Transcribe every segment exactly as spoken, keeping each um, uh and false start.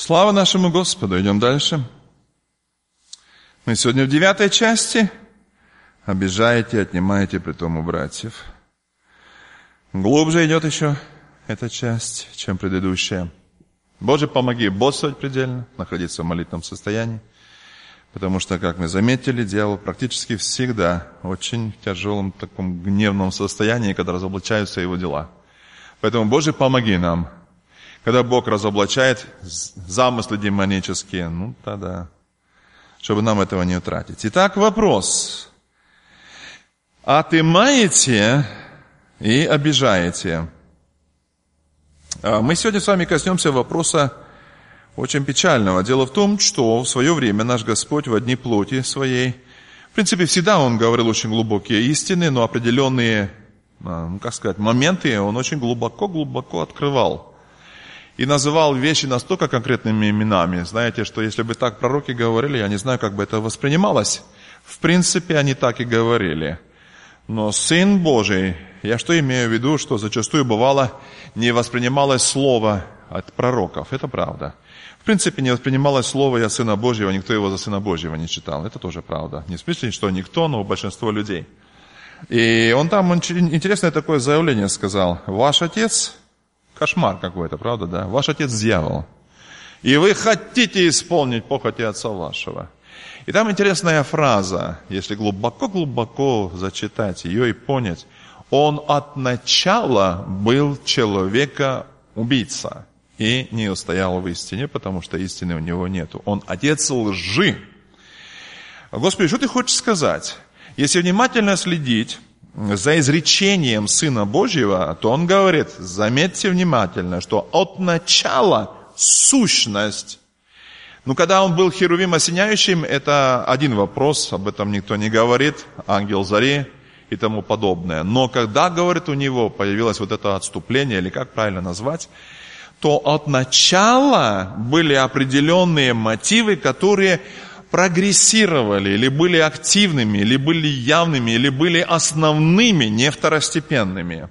Слава нашему Господу. Идем дальше. Мы сегодня в девятой части. Обижаете, отнимаете притом у братьев. Глубже идет еще эта часть, чем предыдущая. Боже, помоги бодрствовать предельно, находиться в молитвенном состоянии. Потому что, как мы заметили, дьявол практически всегда в очень тяжелом, таком гневном состоянии, когда разоблачаются его дела. Поэтому, Боже, помоги нам. Когда Бог разоблачает замыслы демонические, ну тогда, чтобы нам этого не утратить. Итак, вопрос. Отымаете и обижаете. Мы сегодня с вами коснемся вопроса очень печального. Дело в том, что в свое время наш Господь в одни плоти своей, в принципе, всегда Он говорил очень глубокие истины, но определенные, ну, как сказать, моменты Он очень глубоко-глубоко открывал. И называл вещи настолько конкретными именами, знаете, что если бы так пророки говорили, я не знаю, как бы это воспринималось. В принципе, они так и говорили. Но Сын Божий, я что имею в виду, что зачастую бывало, не воспринималось слово от пророков. Это правда. В принципе, не воспринималось слово «Я Сына Божьего», никто его за Сына Божьего не читал. Это тоже правда. Не в смысле, что никто, но большинство людей. И он там интересное такое заявление сказал. Ваш отец... Кошмар какой-то, правда, да? Ваш отец дьявол. И вы хотите исполнить похоти отца вашего. И там интересная фраза, если глубоко-глубоко зачитать ее и понять. Он от начала был человека-убийца и не устоял в истине, потому что истины у него нету. Он отец лжи. Господи, что ты хочешь сказать? Если внимательно следить за изречением Сына Божьего, то он говорит, заметьте внимательно, что от начала сущность. Ну, когда он был херувим осеняющим, это один вопрос, об этом никто не говорит, ангел зари и тому подобное. Но когда, говорит, у него появилось вот это отступление, или как правильно назвать, то от начала были определенные мотивы, которые прогрессировали, или были активными, или были явными, или были основными, не второстепенными.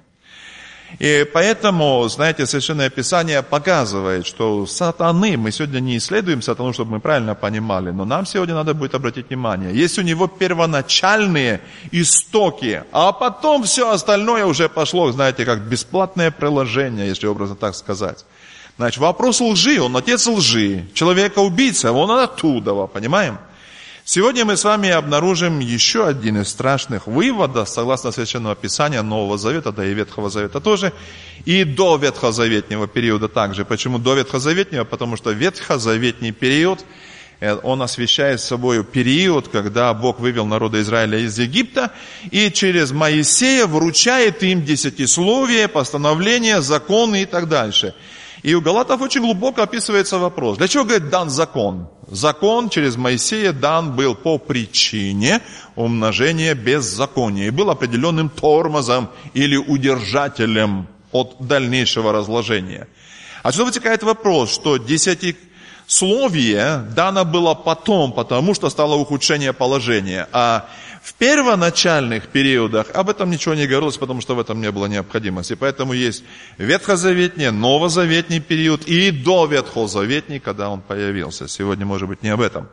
И поэтому, знаете, Священное Писание показывает, что у сатаны, мы сегодня не исследуем сатану, чтобы мы правильно понимали, но нам сегодня надо будет обратить внимание, есть у него первоначальные истоки, а потом все остальное уже пошло, знаете, как бесплатное приложение, если образно так сказать. Значит, вопрос лжи, он отец лжи, человека-убийца, он оттуда, понимаем? Сегодня мы с вами обнаружим еще один из страшных выводов, согласно Священного Писания Нового Завета, да и Ветхого Завета тоже, и до Ветхозаветнего периода также. Почему до Ветхозаветнего? Потому что Ветхозаветний период, он освещает собой период, когда Бог вывел народа Израиля из Египта, и через Моисея вручает им десятисловие, постановления, законы и так дальше. И у Галатов очень глубоко описывается вопрос. Для чего, говорит, дан закон? Закон через Моисея дан был по причине умножения беззакония. И был определенным тормозом или удержателем от дальнейшего разложения. Отсюда вытекает вопрос, что десятисловие дано было потом, потому что стало ухудшение положения. А в первоначальных периодах об этом ничего не говорилось, потому что в этом не было необходимости. Поэтому есть ветхозаветний, новозаветний период и до ветхозаветний, когда он появился. Сегодня, может быть, не об этом.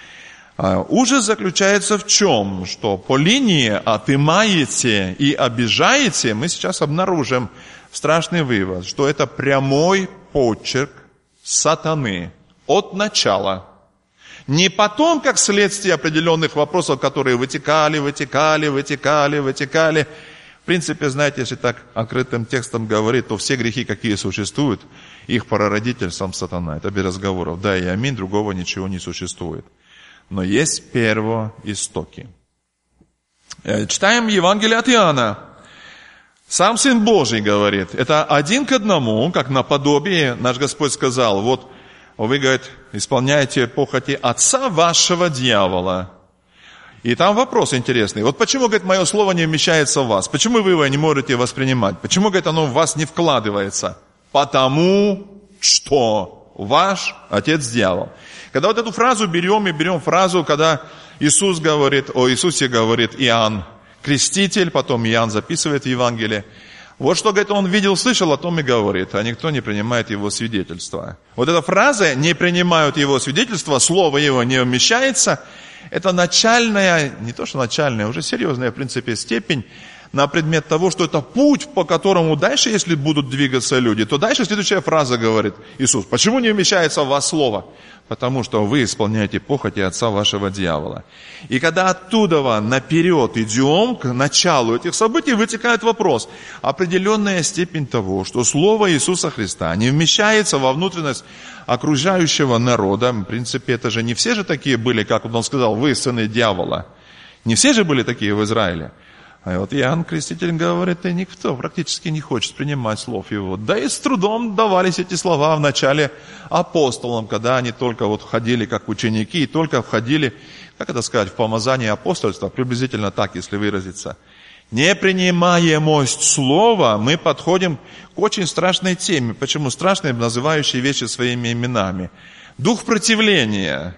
А ужас заключается в чем? Что по линии отымаете и обижаете, мы сейчас обнаружим страшный вывод, что это прямой почерк сатаны от начала. Не потом, как следствие определенных вопросов, которые вытекали, вытекали, вытекали, вытекали. В принципе, знаете, если так открытым текстом говорить, то все грехи, какие существуют, их прародитель сам сатана. Это без разговоров. Да и аминь, другого ничего не существует. Но есть первоистоки. Читаем Евангелие от Иоанна. Сам Сын Божий говорит, это один к одному, как наподобие наш Господь сказал, вот, вы, говорит, исполняете похоти отца вашего дьявола. И там вопрос интересный. Вот почему, говорит, мое слово не вмещается в вас? Почему вы его не можете воспринимать? Почему, говорит, оно в вас не вкладывается? Потому что ваш отец дьявол. Когда вот эту фразу берем и берем фразу, когда Иисус говорит, о Иисусе говорит Иоанн Креститель, потом Иоанн записывает в Евангелии, Вот что, говорит, он видел, слышал, о том и говорит, а никто не принимает его свидетельства. Вот эта фраза «не принимают его свидетельства», слово его не вмещается, это начальная, не то что начальная, уже серьезная, в принципе, степень на предмет того, что это путь, по которому дальше, если будут двигаться люди, то дальше следующая фраза говорит Иисус. Почему не вмещается в вас слово? Потому что вы исполняете похоти отца вашего дьявола. И когда оттуда наперед идем к началу этих событий, вытекает вопрос. Определенная степень того, что слово Иисуса Христа не вмещается во внутренность окружающего народа. В принципе, это же не все же такие были, как он сказал, вы сыны дьявола. Не все же были такие в Израиле. А вот Иоанн Креститель говорит, и никто практически не хочет принимать слов его. Да и с трудом давались эти слова в начале апостолам, когда они только вот входили как ученики, и только входили, как это сказать, в помазание апостольства, приблизительно так, если выразиться. Не принимая мость слова, мы подходим к очень страшной теме. Почему страшной? Называющей вещи своими именами. Дух противления.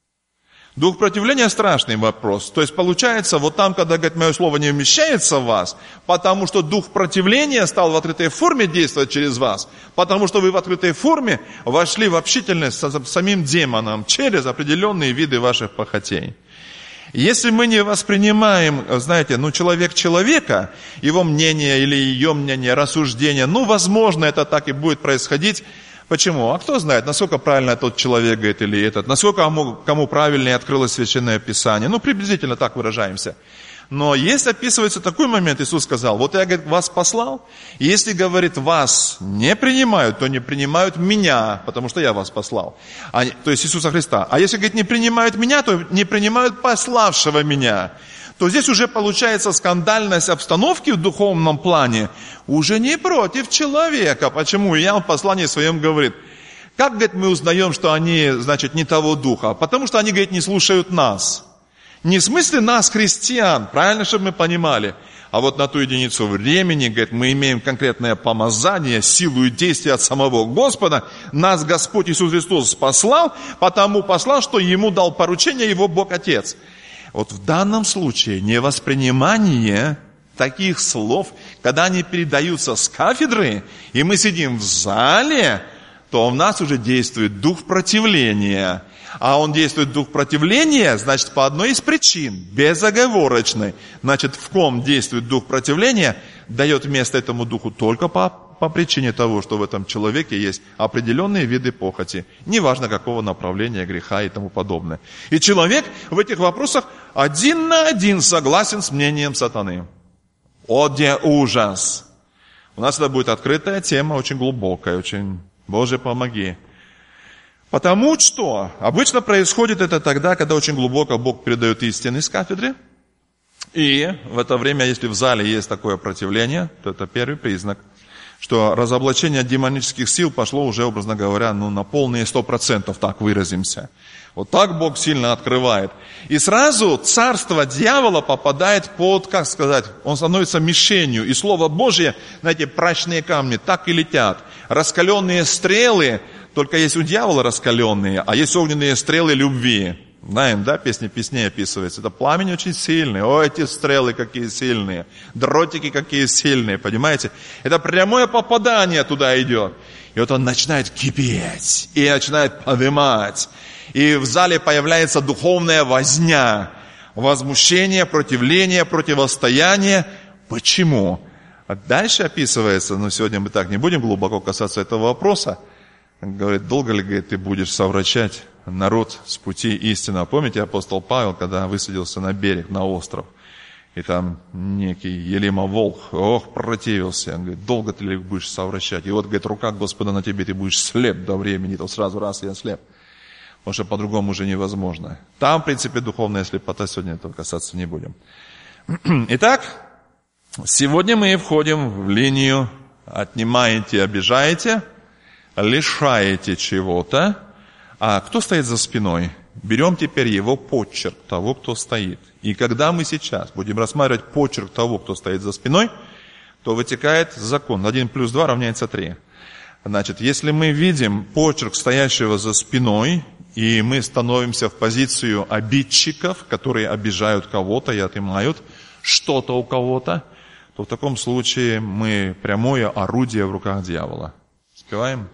Дух противления – страшный вопрос. То есть получается, вот там, когда, говорит, мое слово не вмещается в вас, потому что дух противления стал в открытой форме действовать через вас, потому что вы в открытой форме вошли в общительность с самим демоном через определенные виды ваших похотей. Если мы не воспринимаем, знаете, ну, человек человека, его мнение или ее мнение, рассуждение, ну, возможно, это так и будет происходить. Почему? А кто знает, насколько правильно тот человек говорит или этот, насколько кому, кому правильнее открылось Священное Писание. Ну, приблизительно так выражаемся. Но есть, описывается такой момент, Иисус сказал, вот я, говорит, вас послал, и если, говорит, вас не принимают, то не принимают меня, потому что я вас послал. А, то есть Иисуса Христа. А если, говорит, не принимают меня, то не принимают пославшего меня. То здесь уже получается скандальность обстановки в духовном плане уже не против человека. Почему? Иоанн в послании своем говорит, как, говорит, мы узнаем, что они, значит, не того духа? Потому что они, говорит, не слушают нас. Не в смысле нас, христиан, правильно, чтобы мы понимали, а вот на ту единицу времени, говорит, мы имеем конкретное помазание, силу и действие от самого Господа. Нас Господь Иисус Христос послал, потому послал, что Ему дал поручение Его Бог Отец. Вот в данном случае невоспринимание таких слов, когда они передаются с кафедры, и мы сидим в зале, то в нас уже действует дух противления. А он действует дух противления, значит, по одной из причин, безоговорочной. Значит, в ком действует дух противления, дает место этому духу только по, по причине того, что в этом человеке есть определенные виды похоти, неважно какого направления, греха и тому подобное. И человек в этих вопросах один на один согласен с мнением сатаны. О, где ужас! У нас это будет открытая тема, очень глубокая, очень, Боже, помоги. Потому что обычно происходит это тогда, когда очень глубоко Бог передает истины с кафедры. И в это время, если в зале есть такое противление, то это первый признак, что разоблачение демонических сил пошло уже, образно говоря, ну, на полные сто процентов, так выразимся. Вот так Бог сильно открывает. И сразу царство дьявола попадает под, как сказать, он становится мишенью. И Слово Божье, знаете, прочные камни так и летят. Раскаленные стрелы, только есть у дьявола раскаленные, а есть огненные стрелы любви. Знаем, да, песни песней описывается. Это пламень очень сильный. О, эти стрелы какие сильные. Дротики какие сильные, понимаете? Это прямое попадание туда идет. И вот он начинает кипеть. И начинает поднимать. И в зале появляется духовная возня. Возмущение, противление, противостояние. Почему? А дальше описывается, но сегодня мы так не будем глубоко касаться этого вопроса. Говорит, долго ли, говорит, ты будешь совращать народ с пути истины? Помните, апостол Павел, когда высадился на берег, на остров, и там некий Елима Волх, ох, противился. Он говорит, долго ты ли будешь совращать? И вот, говорит, рука Господа на тебе, ты будешь слеп до времени. То сразу раз я слеп. Потому что по-другому уже невозможно. Там, в принципе, духовная слепота, сегодня этого касаться не будем. Итак, сегодня мы входим в линию «отнимаете, обижаете», лишаете чего-то, а кто стоит за спиной? Берем теперь его почерк того, кто стоит. И когда мы сейчас будем рассматривать почерк того, кто стоит за спиной, то вытекает закон. один плюс два равняется три. Значит, если мы видим почерк стоящего за спиной, и мы становимся в позицию обидчиков, которые обижают кого-то и отнимают что-то у кого-то, то в таком случае мы прямое орудие в руках дьявола. Успеваем?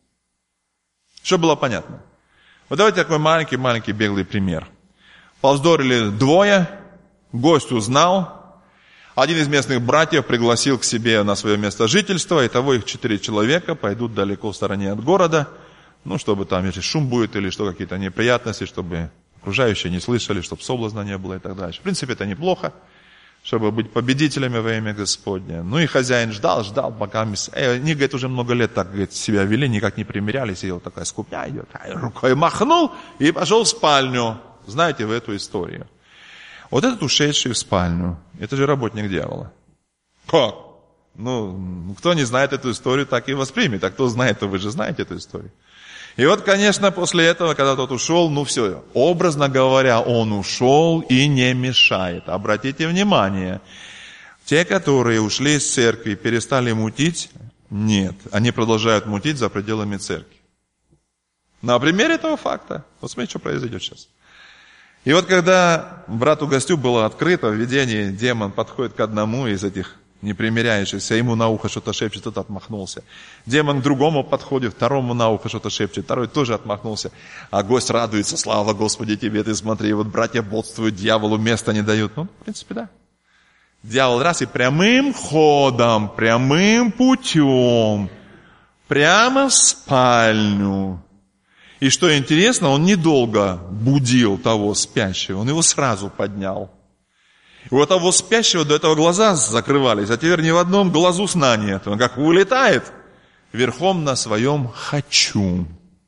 Чтобы было понятно. Вот давайте такой маленький-маленький беглый пример. Повздорили двое, гость узнал, один из местных братьев пригласил к себе на свое место жительства, итого их четыре человека пойдут далеко в стороне от города, ну, чтобы там, если шум будет или что, какие-то неприятности, чтобы окружающие не слышали, чтобы соблазна не было и так далее. В принципе, это неплохо, чтобы быть победителями во имя Господне. Ну и хозяин ждал, ждал, пока... Э, они, говорит, уже много лет так, говорит, себя вели, никак не примирялись, и вот такая скупня идет, рукой махнул и пошел в спальню. Знаете вы эту историю? Вот этот ушедший в спальню, это же работник дьявола. Как? Ну, кто не знает эту историю, так и воспримет. А кто знает, то вы же знаете эту историю. И вот, конечно, после этого, когда тот ушел, ну все, образно говоря, он ушел и не мешает. Обратите внимание, те, которые ушли из церкви, перестали мутить, нет, они продолжают мутить за пределами церкви. На примере этого факта, вот смотрите, что произойдет сейчас. И вот когда брату-гостю было открыто в видении, демон подходит к одному из этих непримиряющихся, ему на ухо что-то шепчет, тот отмахнулся. Демон к другому подходит, второму на ухо что-то шепчет, второй тоже отмахнулся. А гость радуется, слава Господи тебе, ты смотри, вот братья бодствуют, дьяволу места не дают. Ну, в принципе, да. Дьявол раз и прямым ходом, прямым путем, прямо в спальню. И что интересно, он недолго будил того спящего, он его сразу поднял. И у того спящего до этого глаза закрывались, а теперь ни в одном глазу сна нет. Он как улетает верхом на своем «хочу»,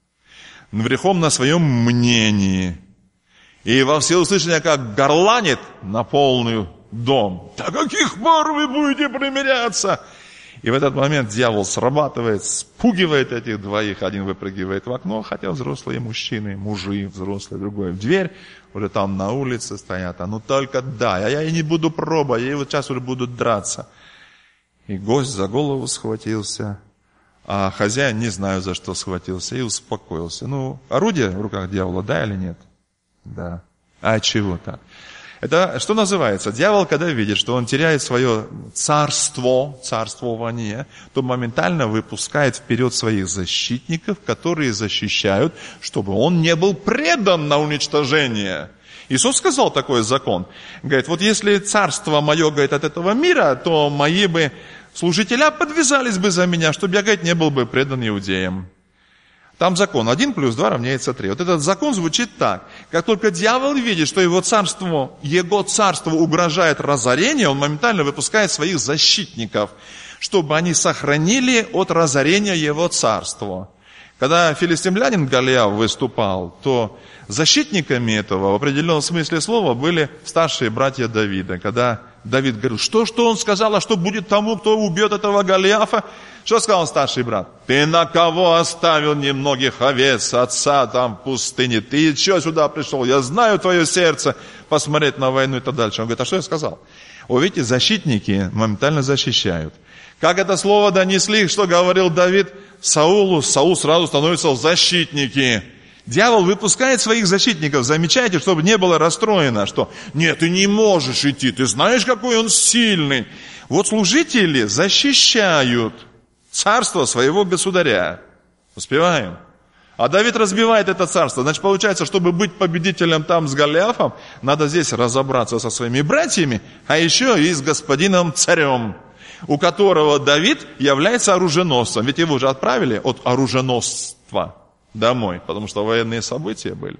верхом на своем мнении. И во всеуслышание как горланит на полный дом. «До каких пор вы будете примиряться?» И в этот момент дьявол срабатывает, спугивает этих двоих. Один выпрыгивает в окно, хотя взрослые мужчины, мужи взрослые, другой в дверь. Уже там на улице стоят. А ну только дай, а я и не буду пробовать, я вот сейчас уже буду драться. И гость за голову схватился, а хозяин не знаю за что схватился и успокоился. Ну, орудие в руках дьявола, да или нет? Да. А чего так? Это что называется? Дьявол, когда видит, что он теряет свое царство, царствование, то моментально выпускает вперед своих защитников, которые защищают, чтобы он не был предан на уничтожение. Иисус сказал такой закон. Говорит, вот если царство мое, говорит, от этого мира, то мои бы служителя подвязались бы за меня, чтобы я, говорит, не был бы предан иудеям. Там закон. Один плюс два равняется три. Вот этот закон звучит так. Как только дьявол видит, что его царство, его царство угрожает разорению, он моментально выпускает своих защитников, чтобы они сохранили от разорения его царства. Когда филистимлянин Голиаф выступал, то защитниками этого в определенном смысле слова были старшие братья Давида. Когда Давид говорил, что, что он сказал, а что будет тому, кто убьет этого Голиафа? Что сказал старший брат? Ты на кого оставил немногих овец, отца там в пустыне? Ты что сюда пришел? Я знаю твое сердце, посмотреть на войну и так дальше. Он говорит, а что я сказал? О, видите, защитники моментально защищают. Как это слово донесли, что говорил Давид Саулу, Саул сразу становится в защитники. Дьявол выпускает своих защитников, замечайте, чтобы не было расстроено, что нет, ты не можешь идти, ты знаешь, какой он сильный. Вот служители защищают царство своего государя. Успеваем? А Давид разбивает это царство. Значит, получается, чтобы быть победителем там с Голиафом, надо здесь разобраться со своими братьями, а еще и с господином царем, у которого Давид является оруженосцем. Ведь его же отправили от оруженосства домой, потому что военные события были.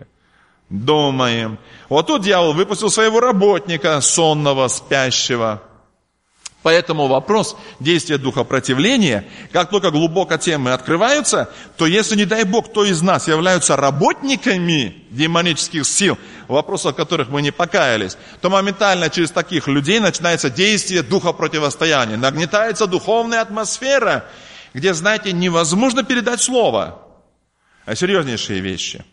Думаем. Вот тут дьявол выпустил своего работника, сонного, спящего. Поэтому вопрос действия духа противления, как только глубоко темы открываются, то если, не дай Бог, кто из нас являются работниками демонических сил, в вопросах которых мы не покаялись, то моментально через таких людей начинается действие духа противостояния. Нагнетается духовная атмосфера, где, знаете, невозможно передать слово, а серьезнейшие вещи.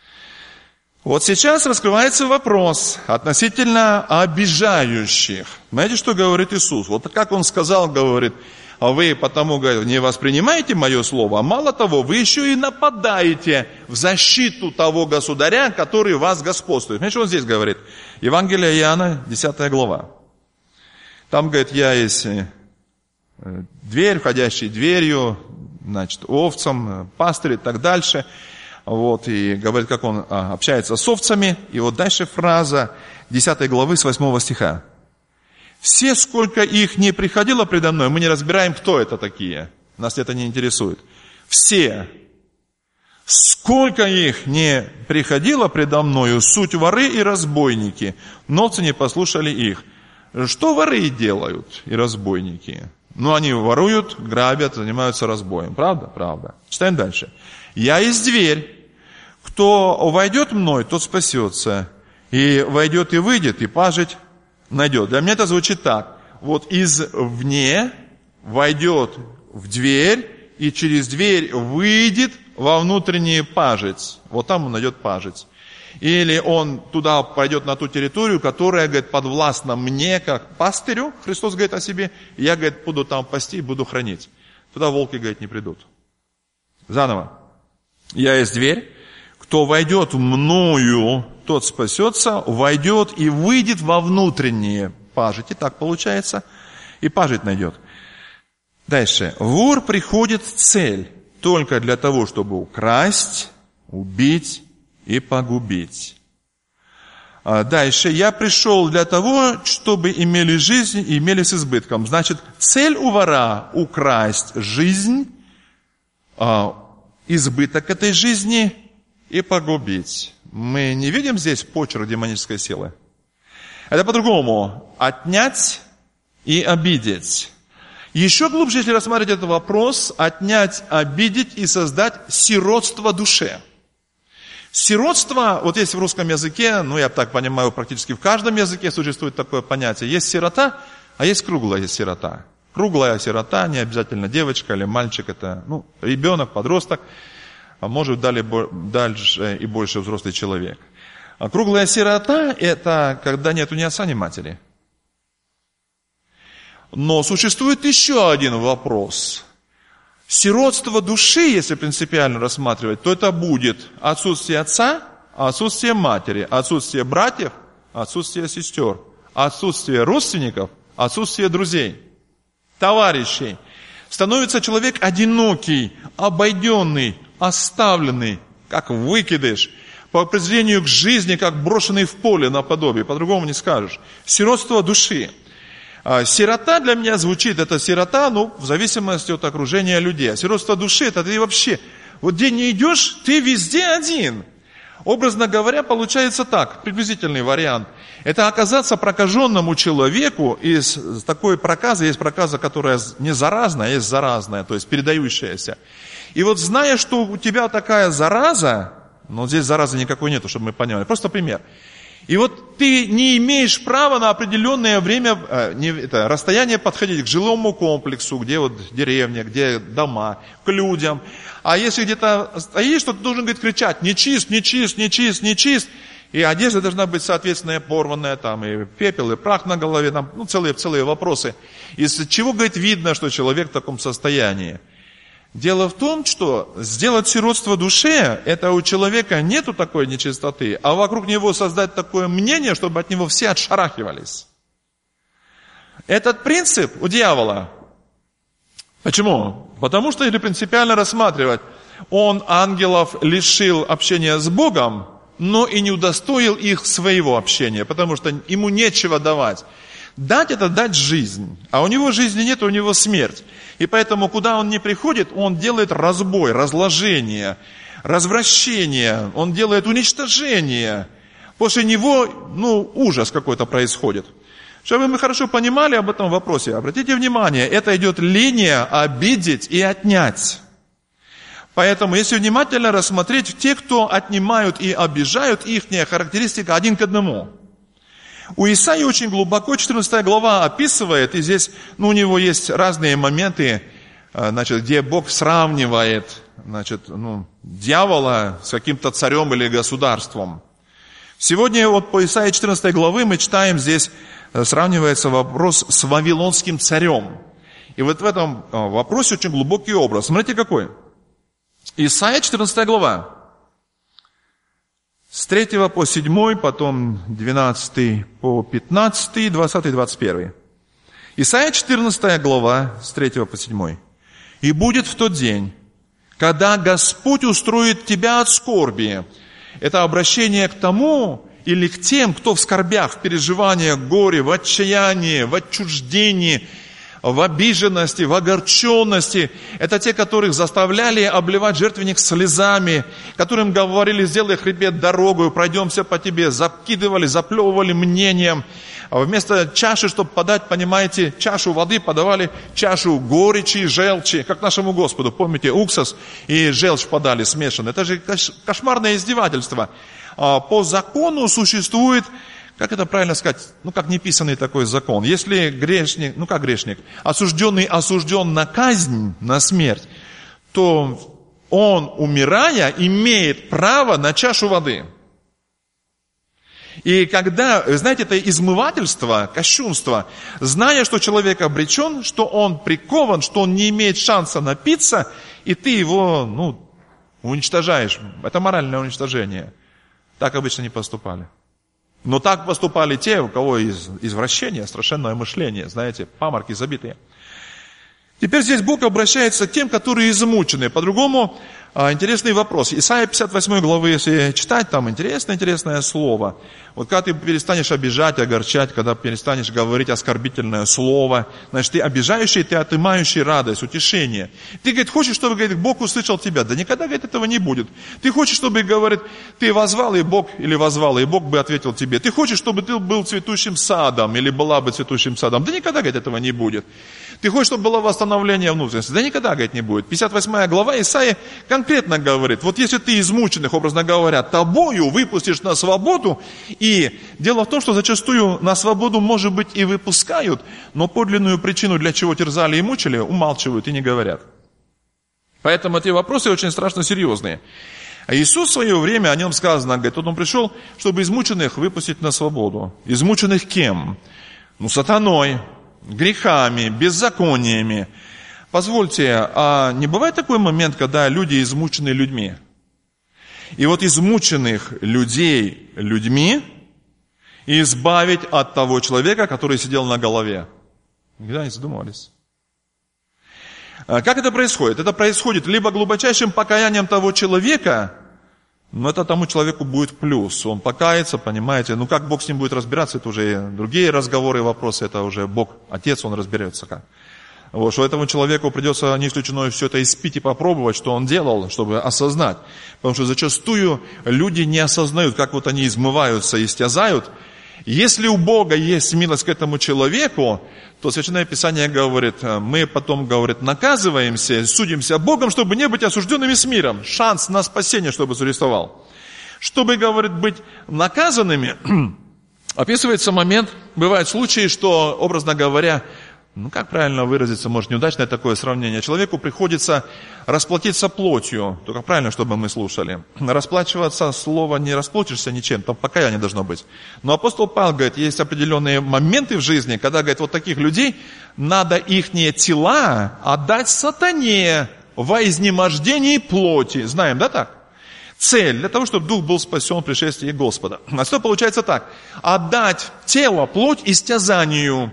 Вот сейчас раскрывается вопрос относительно обижающих. Знаете, что говорит Иисус? Вот как Он сказал, говорит, а вы потому, говорит, не воспринимаете мое слово, а мало того, вы еще и нападаете в защиту того государя, который вас господствует. Знаете, что Он здесь говорит? Евангелие Иоанна, десятая глава. Там, говорит, я есть дверь, входящая дверью, значит, овцам, пастырь и так дальше. Вот, и говорит, как он общается с овцами. И вот дальше фраза десятой главы с восьмого стиха. «Все, сколько их не приходило предо мной», мы не разбираем, кто это такие. Нас это не интересует. «Все, сколько их не приходило предо мною, суть воры и разбойники, но овцы не послушали их». Что воры делают и разбойники? Ну, они воруют, грабят, занимаются разбоем. Правда? Правда. Читаем дальше. «Я есть дверь. Кто войдет мной, тот спасется. И войдет и выйдет, и пажить найдет». Для меня это звучит так. Вот извне войдет в дверь, и через дверь выйдет во внутренний пажить. Вот там он найдет пажить. Или он туда пойдет на ту территорию, которая, говорит, подвластна мне, как пастырю, Христос говорит о себе, и я, говорит, буду там пасти и буду хранить. Туда волки, говорит, не придут. Заново. «Я есть дверь. Кто войдет мною, тот спасется, войдет и выйдет во внутренние пажить». И так получается. И пажить найдет. Дальше. «Вор приходит в цель только для того, чтобы украсть, убить и погубить». Дальше. «Я пришел для того, чтобы имели жизнь и имели с избытком». Значит, цель у вора – украсть жизнь, избыток этой жизни и погубить. Мы не видим здесь почерк демонической силы. Это по-другому. Отнять и обидеть. Еще глубже, если рассмотреть этот вопрос, отнять, обидеть и создать сиротство душе. Сиротство, вот есть в русском языке, ну я так понимаю, практически в каждом языке существует такое понятие. Есть сирота, а есть круглая сирота. Круглая сирота, не обязательно девочка или мальчик, это ну, ребенок, подросток, а может далее, дальше и больше взрослый человек. А круглая сирота – это когда нету ни отца, ни матери. Но существует еще один вопрос. Сиротство души, если принципиально рассматривать, то это будет отсутствие отца, отсутствие матери, отсутствие братьев, отсутствие сестер, отсутствие родственников, отсутствие друзей, товарищей. Становится человек одинокий, обойденный, оставленный, как выкидыш, по определению к жизни, как брошенный в поле наподобие, по-другому не скажешь. Сиротство души. Сирота для меня звучит, это сирота, ну, в зависимости от окружения людей. А сиротство души, это ты вообще, вот где не идешь, ты везде один. Образно говоря, получается так, приблизительный вариант. Это оказаться прокаженному человеку из такой проказы, есть проказа, которая не заразная, а есть заразная, то есть передающаяся. И вот зная, что у тебя такая зараза, но здесь заразы никакой нету, чтобы мы поняли, просто пример. И вот ты не имеешь права на определенное время, э, не, это, расстояние подходить к жилому комплексу, где вот деревня, где дома, к людям. А если где-то стоишь, то ты должен, говорит, кричать: не чист, не чист, не чист, не чист. И одежда должна быть соответственная, порванная, там и пепел, и прах на голове, там, ну, целые, целые вопросы. Из чего, говорит, видно, что человек в таком состоянии? Дело в том, что сделать сиротство душе, это у человека нету такой нечистоты, а вокруг него создать такое мнение, чтобы от него все отшарахивались. Этот принцип у дьявола. Почему? Потому что, если принципиально рассматривать, он ангелов лишил общения с Богом, но и не удостоил их своего общения, потому что ему нечего давать. Дать – это дать жизнь, а у него жизни нет, у него смерть. И поэтому, куда он не приходит, он делает разбой, разложение, развращение, он делает уничтожение. После него, ну, ужас какой-то происходит. Чтобы мы хорошо понимали об этом вопросе, обратите внимание, это идет линия обидеть и отнять. Поэтому, если внимательно рассмотреть, те, кто отнимают и обижают, их характеристика один к одному. У Исаии очень глубоко четырнадцатая глава описывает, и здесь ну, у него есть разные моменты, значит, где Бог сравнивает значит, ну, дьявола с каким-то царем или государством. Сегодня вот по Исаии четырнадцатой главы мы читаем, здесь сравнивается вопрос с вавилонским царем. И вот в этом вопросе очень глубокий образ. Смотрите какой. Исаия четырнадцатая глава. С третьего по седьмой, потом двенадцатый по пятнадцатый, двадцатый, двадцать первый. Исайя четырнадцатая глава, с третьего по седьмой. «И будет в тот день, когда Господь устроит тебя от скорби». Это обращение к тому или к тем, кто в скорбях, в переживаниях, в горе, в отчаянии, в отчуждении, в обиженности, в огорченности. Это те, которых заставляли обливать жертвенник слезами, которым говорили: сделай хребет дорогу, пройдемся по тебе, закидывали, заплевывали мнением. Вместо чаши, чтобы подать, понимаете, чашу воды, подавали чашу горечи и желчи, как нашему Господу. Помните, уксус и желчь подали смешанные. Это же кошмарное издевательство. По закону существует, как это правильно сказать, ну как неписанный такой закон. Если грешник, ну как грешник, осужденный осужден на казнь, на смерть, то он, умирая, имеет право на чашу воды. И когда, знаете, это измывательство, кощунство, зная, что человек обречен, что он прикован, что он не имеет шанса напиться, и ты его, ну, уничтожаешь. Это моральное уничтожение. Так обычно не поступали. Но так поступали те, у кого из, извращение, страшенное мышление, знаете, паморки забитые. Теперь здесь Бог обращается к тем, которые измучены. По-другому, а, интересный вопрос. Исайя пятьдесят восьмой главы, если читать, там интересное-интересное слово. Вот когда ты перестанешь обижать, огорчать, когда перестанешь говорить оскорбительное слово, значит, ты обижающий, ты отымающий радость, утешение. Ты, говорит, хочешь, чтобы, говорит, Бог услышал тебя? Да никогда, говорит, этого не будет. Ты хочешь, чтобы, говорит, ты возвал, и Бог, или возвал, и Бог бы ответил тебе. Ты хочешь, чтобы ты был цветущим садом, или была бы цветущим садом? Да никогда, говорит, этого не будет. Ты хочешь, чтобы было восстановление внутренности? Да никогда, говорит, не будет. пятьдесят восьмая глава Исаии конкретно говорит: вот если ты измученных, образно говоря, тобою выпустишь на свободу, и дело в том, что зачастую на свободу, может быть, и выпускают, но подлинную причину, для чего терзали и мучили, умалчивают и не говорят. Поэтому эти вопросы очень страшно серьезные. А Иисус в свое время, о нем сказано, говорит, вот он пришел, чтобы измученных выпустить на свободу. Измученных кем? Ну, сатаной, грехами, беззакониями. Позвольте, а не бывает такой момент, когда люди измучены людьми? И вот измученных людей людьми избавить от того человека, который сидел на голове. Никогда не задумывались. Как это происходит? Это происходит либо глубочайшим покаянием того человека, но это тому человеку будет плюс. Он покается, понимаете. Ну, как Бог с ним будет разбираться, это уже другие разговоры и вопросы. Это уже Бог, Отец, Он разберется как. Вот, что этому человеку придется, не исключено, все это испить и попробовать, что он делал, чтобы осознать. Потому что зачастую люди не осознают, как вот они измываются, истязают. Если у Бога есть милость к этому человеку, то Священное Писание говорит, мы потом, говорит, наказываемся, судимся Богом, чтобы не быть осужденными с миром. Шанс на спасение, чтобы существовал. Чтобы, говорит, быть наказанными, описывается момент, бывают случаи, что, образно говоря, ну как правильно выразиться, может неудачное такое сравнение, человеку приходится расплатиться плотью, только правильно, чтобы мы слушали. Расплачиваться, слово не расплатишься ничем, там покаяние должно быть. Но апостол Павел говорит, есть определенные моменты в жизни, когда, говорит, вот таких людей надо ихние тела отдать сатане во изнемождении плоти. Знаем, да так? Цель для того, чтобы дух был спасен в пришествии Господа. А что получается так? Отдать тело, плоть истязанию.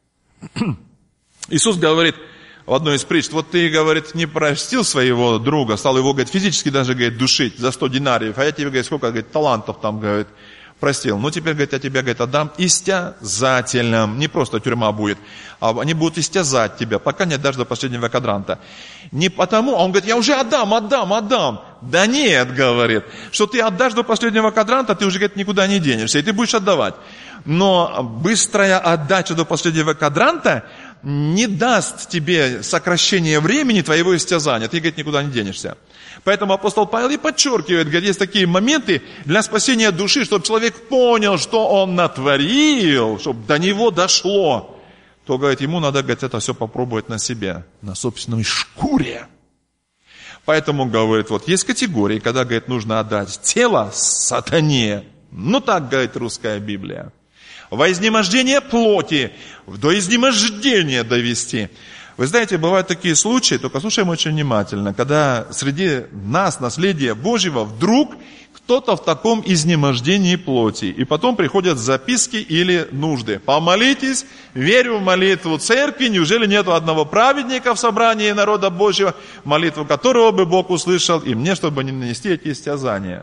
Иисус говорит в одной из притч, вот ты, говорит, не простил своего друга, стал его, говорит, физически даже, говорит, душить за сто динариев, а я тебе, говорит, сколько, говорит, талантов там, говорит, простил. Ну, теперь, говорит, я тебе, говорит, отдам истязательно. Не просто тюрьма будет, а они будут истязать тебя, пока не отдашь до последнего квадранта. Не потому, а он говорит, я уже отдам, отдам, отдам. Да нет, говорит, что ты отдашь до последнего квадранта, ты уже, говорит, никуда не денешься, и ты будешь отдавать. Но быстрая отдача до последнего квадранта не даст тебе сокращение времени твоего истязания. Ты, говорит, никуда не денешься. Поэтому апостол Павел и подчеркивает, говорит, есть такие моменты для спасения души, чтобы человек понял, что он натворил, чтобы до него дошло. То, говорит, ему надо, говорит, это все попробовать на себе, на собственной шкуре. Поэтому, говорит, вот есть категории, когда, говорит, нужно отдать тело сатане. Ну так, говорит русская Библия. Во изнемождение плоти, до изнемождения довести. Вы знаете, бывают такие случаи, только слушаем очень внимательно, когда среди нас, наследия Божьего, вдруг кто-то в таком изнемождении плоти. И потом приходят записки или нужды. Помолитесь, верю в молитву церкви. Неужели нету одного праведника в собрании народа Божьего, молитву которого бы Бог услышал, и мне, чтобы не нанести эти истязания?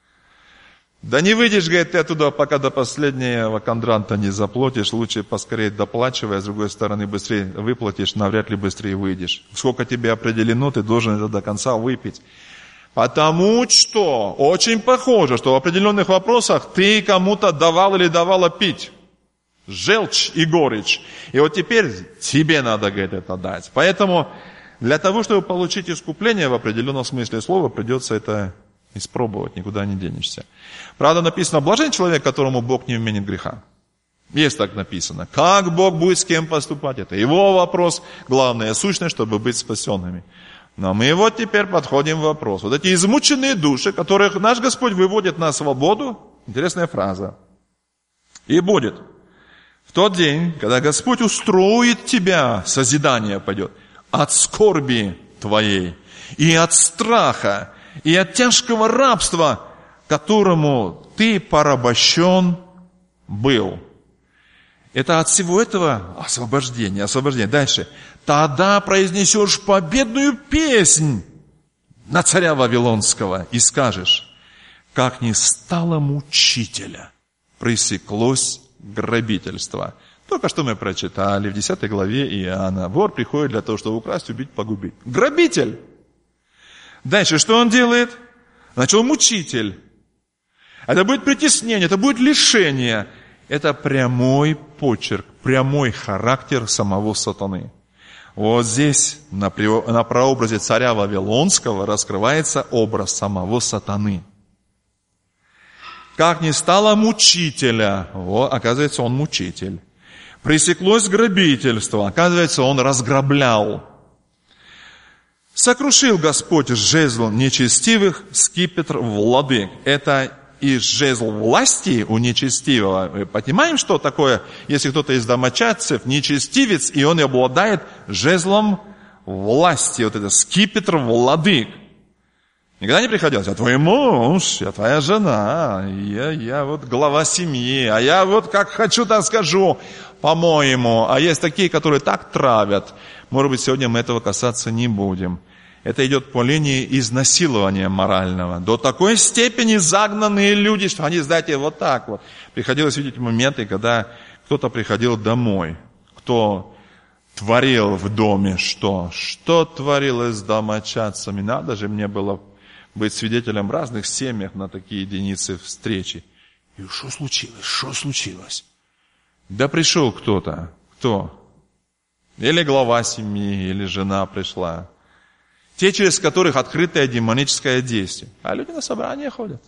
Да не выйдешь, говорит, ты оттуда, пока до последнего кондранта не заплатишь. Лучше поскорее доплачивай, а с другой стороны быстрее выплатишь, навряд ли быстрее выйдешь. Сколько тебе определено, ты должен это до конца выпить. Потому что очень похоже, что в определенных вопросах ты кому-то давал или давала пить. Желчь и горечь. И вот теперь тебе надо, говорит, это дать. Поэтому для того, чтобы получить искупление в определенном смысле слова, придется это испробовать, никуда не денешься. Правда, написано, блажен человек, которому Бог не вменит греха. Есть так написано. Как Бог будет с кем поступать, это его вопрос. Главное, сущность, чтобы быть спасенными. Но мы вот теперь подходим к вопросу. Вот эти измученные души, которых наш Господь выводит на свободу, интересная фраза. И будет в тот день, когда Господь устроит тебя, созидание пойдет, от скорби твоей, и от страха, и от тяжкого рабства, которому ты порабощен был. Это от всего этого освобождение, освобождение. Дальше. Тогда произнесешь победную песнь на царя Вавилонского и скажешь, как не стало мучителя, пресеклось грабительство. Только что мы прочитали в десятой главе Иоанна. Вор приходит для того, чтобы украсть, убить, погубить. Грабитель. Дальше что он делает? Начал мучитель. Это будет притеснение, это будет лишение. Это прямой почерк, прямой характер самого сатаны. Вот здесь на прообразе царя Вавилонского раскрывается образ самого сатаны. Как не стало мучителя, вот, оказывается, он мучитель. Пресеклось грабительство, оказывается, он разграблял. Сокрушил Господь жезл нечестивых, скипетр владык. Это и жезл власти у нечестивого. Мы понимаем, что такое, если кто-то из домочадцев нечестивец, и он обладает жезлом власти. Вот это скипетр владык. Никогда не приходилось, я твой муж, я твоя жена, я, я вот глава семьи, а я вот как хочу, так скажу, по-моему. А есть такие, которые так травят. Может быть, сегодня мы этого касаться не будем. Это идет по линии изнасилования морального. До такой степени загнанные люди, что они, знаете, вот так вот. Приходилось видеть моменты, когда кто-то приходил домой, кто творил в доме что? Что творилось с домочадцами? Надо же мне было быть свидетелем в разных семьях на такие единицы встречи. И что случилось? Что случилось? Да пришел кто-то. Кто? Или глава семьи, или жена пришла. Те, через которых открытое демоническое действие. А люди на собрания ходят.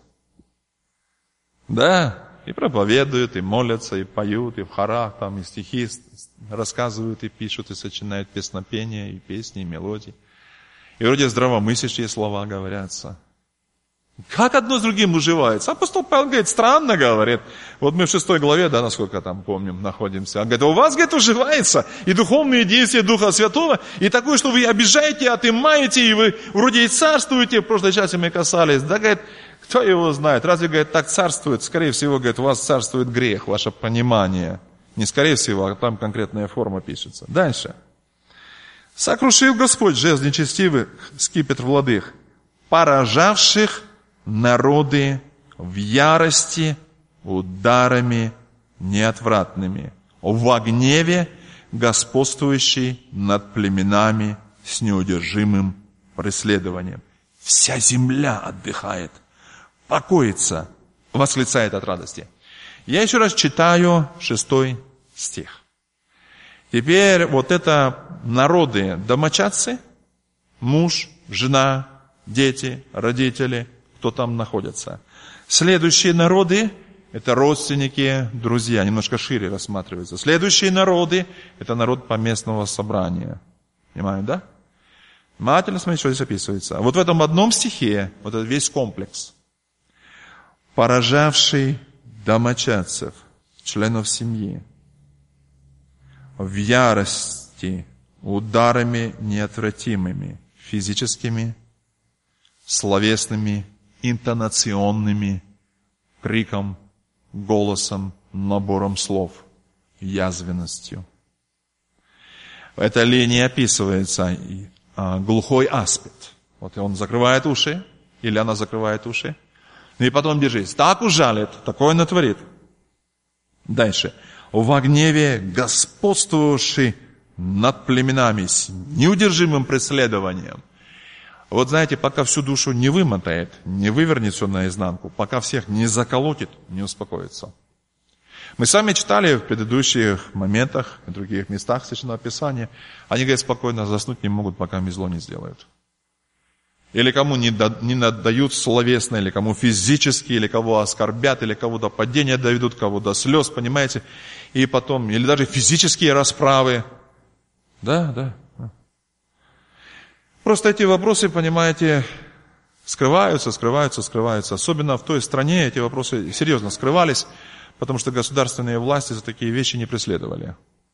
Да, и проповедуют, и молятся, и поют, и в хорах, там, и стихи рассказывают, и пишут, и сочиняют песнопения, и песни, и мелодии. И вроде здравомыслящие слова говорятся. Как одно с другим уживается? Апостол Павел говорит, странно говорит. Вот мы в шестой главе, да, насколько там помним, находимся. Он говорит, у вас, говорит, уживается и духовные действия Духа Святого, и такое, что вы обижаете, отымаете, и вы вроде и царствуете. В прошлой части мы касались. Да, говорит, кто его знает? Разве, говорит, так царствует? Скорее всего, говорит, у вас царствует грех, ваше понимание. Не скорее всего, а там конкретная форма пишется. Дальше. Сокрушил Господь жезл нечестивых, скипетр владык, поражавших народы в ярости ударами неотвратными, в гневе господствующий над племенами с неудержимым преследованием. Вся земля отдыхает, покоится, восклицает от радости. Я еще раз читаю шестой стих. Теперь вот это народы, домочадцы, муж, жена, дети, родители, кто там находится. Следующие народы – это родственники, друзья, немножко шире рассматривается. Следующие народы – это народ поместного собрания. Понимаете, да? Внимательно смотрите, что здесь описывается. Вот в этом одном стихе, вот этот весь комплекс. Поражавший домочадцев, членов семьи, в ярости ударами неотвратимыми, физическими, словесными, интонационными, криком, голосом, набором слов, язвенностью. Это ли не описывается а, глухой аспид? Вот он закрывает уши, или она закрывает уши, и потом держись. Так ужалит, такое натворит. Дальше. Во гневе господствовавший над племенами с неудержимым преследованием. Вот знаете, пока всю душу не вымотает, не вывернет все наизнанку, пока всех не заколотит, не успокоится. Мы сами читали в предыдущих моментах, в других местах Священного Писания, они, говорят, спокойно заснуть не могут, пока им зло не сделают. Или кому не, да, не надают словесно, или кому физически, или кого оскорбят, или кого до падения доведут, кого до слез, понимаете? И потом, или даже физические расправы. Да, да. Просто эти вопросы, понимаете, скрываются, скрываются, скрываются. Особенно в той стране эти вопросы серьезно скрывались, потому что государственные власти за такие вещи не преследовали.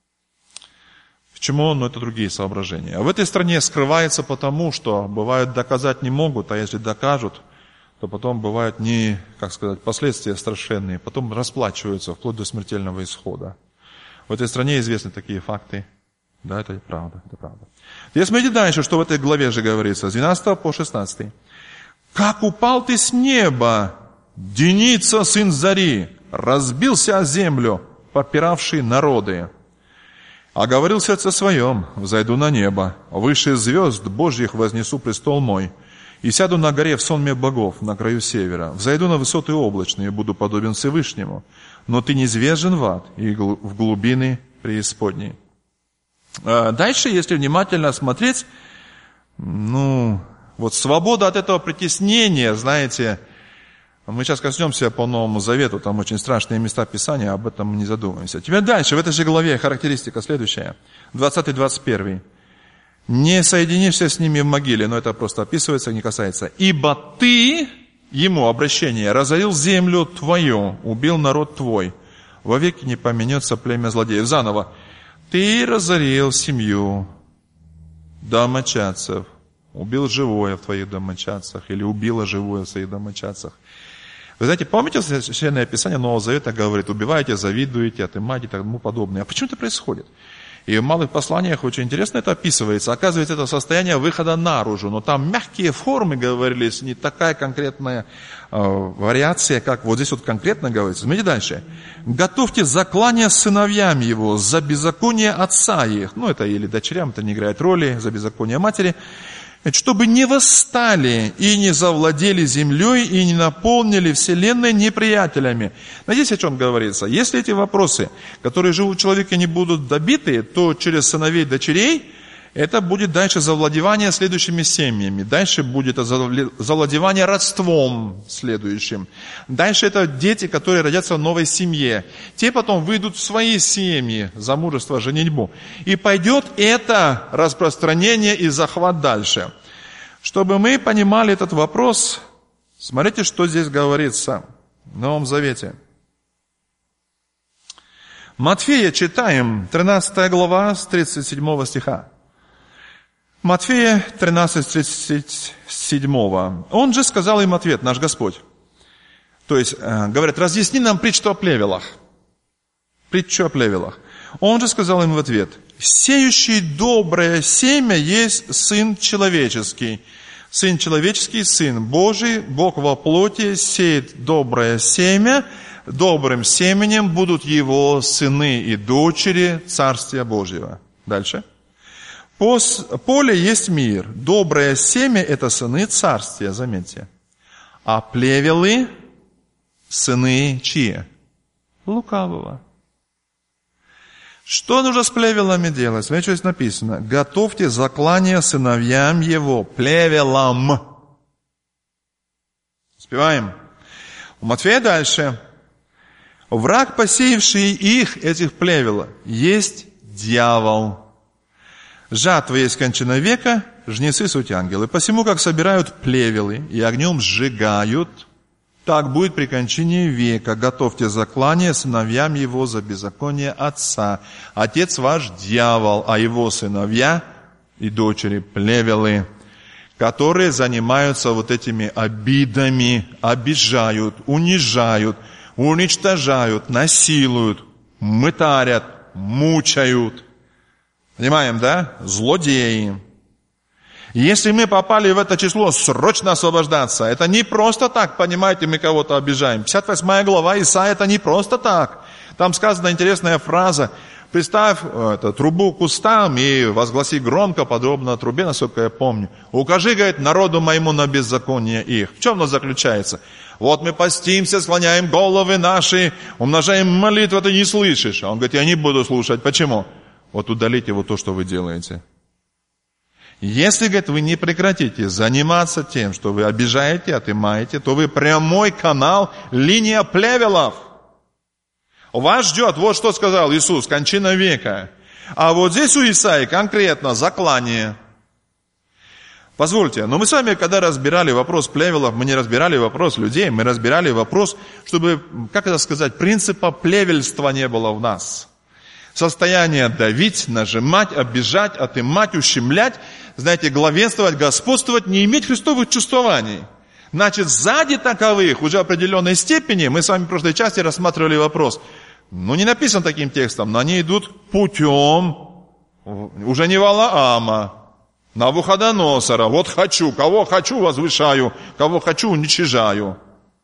Почему? Ну, это другие соображения. А в этой стране скрывается потому, что бывает доказать не могут, а если докажут, то потом бывают не, как сказать, последствия страшенные, потом расплачиваются вплоть до смертельного исхода. В этой стране известны такие факты. Да, это правда, это правда. Теперь смотрите дальше, что в этой главе же говорится, с двенадцатого по шестнадцатый. «Как упал ты с неба, Деница, сын Зари, разбился о землю, попиравший народы. А говорил в сердце своем, взойду на небо, выше звезд Божьих вознесу престол мой, и сяду на горе в сонме богов, на краю севера, взойду на высоты облачные, буду подобен Всевышнему, но ты низвержен в ад и в глубины преисподней». Дальше, если внимательно смотреть, ну, вот свобода от этого притеснения, знаете, мы сейчас коснемся по Новому Завету, там очень страшные места Писания, об этом мы не задумываемся. Теперь дальше, в этой же главе характеристика следующая, двадцатый двадцать первый. «Не соединишься с ними в могиле», но это просто описывается, не касается. «Ибо ты, ему обращение, разорил землю твою, убил народ твой, вовеки не поменется племя злодеев». Заново. «Ты разорил семью домочадцев, убил живое в твоих домочадцах, или убила живое в своих домочадцах». Вы знаете, помните, Священное Писание Нового Завета говорит, убиваете, завидуете, отымаете и тому подобное. А почему это происходит? И в малых посланиях очень интересно это описывается. Оказывается, это состояние выхода наружу, но там мягкие формы говорились, не такая конкретная э, вариация, как вот здесь вот конкретно говорится. Смотрите дальше. «Готовьте заклание сыновьям его за беззаконие отца их». Ну, это или дочерям, это не играет роли, за беззаконие матери. «Чтобы не восстали и не завладели землей и не наполнили вселенной неприятелями». Но здесь о чем говорится. Если эти вопросы, которые живут в человеке, не будут добиты, то через сыновей и дочерей это будет дальше завладевание следующими семьями. Дальше будет завладевание родством следующим. Дальше это дети, которые родятся в новой семье. Те потом выйдут в свои семьи, замужество, женитьбу. И пойдет это распространение и захват дальше. Чтобы мы понимали этот вопрос, смотрите, что здесь говорится в Новом Завете. Матфея читаем, тринадцатая глава, с тридцать седьмого стиха. Матфея тринадцать, тридцать семь. Он же сказал им ответ, наш Господь. То есть, говорят, разъясни нам притчу о плевелах. Притчу о плевелах. Он же сказал им в ответ, сеющий доброе семя есть Сын Человеческий. Сын Человеческий, Сын Божий, Бог во плоти сеет доброе семя, добрым семенем будут его сыны и дочери Царствия Божьего. Дальше. Поле есть мир. Доброе семя – это сыны царствия, заметьте. А плевелы – сыны чьи? Лукавого. Что нужно с плевелами делать? Смотрите, что здесь написано. Готовьте заклание сыновьям его, плевелам. Успеваем? У Матфея дальше. Враг, посеявший их, этих плевел, есть дьявол. Жатва есть кончина века, жнецы суть ангелы. Посему, как собирают плевелы и огнем сжигают, Так будет при кончине века. Готовьте заклание сыновьям его за беззаконие отца. Отец ваш дьявол, а его сыновья и дочери плевелы, которые занимаются вот этими обидами, обижают, унижают, уничтожают, насилуют, мытарят, мучают. Понимаем, да? Злодеи. Если мы попали в это число, срочно освобождаться. Это не просто так, понимаете, мы кого-то обижаем. пятьдесят восьмая глава Исаия, это не просто так. Там сказана интересная фраза. Представь это, трубу к устам и возгласи громко, подробно о трубе, насколько я помню. Укажи, говорит, народу моему на беззаконие их. В чем оно заключается? Вот мы постимся, склоняем головы наши, умножаем молитву, ты не слышишь. А он говорит, я не буду слушать. Почему? Вот удалите вот то, что вы делаете. Если, говорит, вы не прекратите заниматься тем, что вы обижаете, отымаете, то вы прямой канал, линия плевелов. Вас ждет, вот что сказал Иисус, кончина века. А вот здесь у Исаии конкретно заклание. Позвольте, но мы с вами, когда разбирали вопрос плевелов, мы не разбирали вопрос людей, мы разбирали вопрос, чтобы, как это сказать, принципа плевельства не было в нас. Состояние давить, нажимать, обижать, отымать, ущемлять, знаете, главенствовать, господствовать, не иметь христовых чувствований. Значит, сзади таковых, уже в определенной степени, мы с вами в прошлой части рассматривали вопрос, ну не написан таким текстом, но они идут путем, уже не Валаама, Навуходоносора, вот хочу, кого хочу возвышаю, кого хочу уничижаю.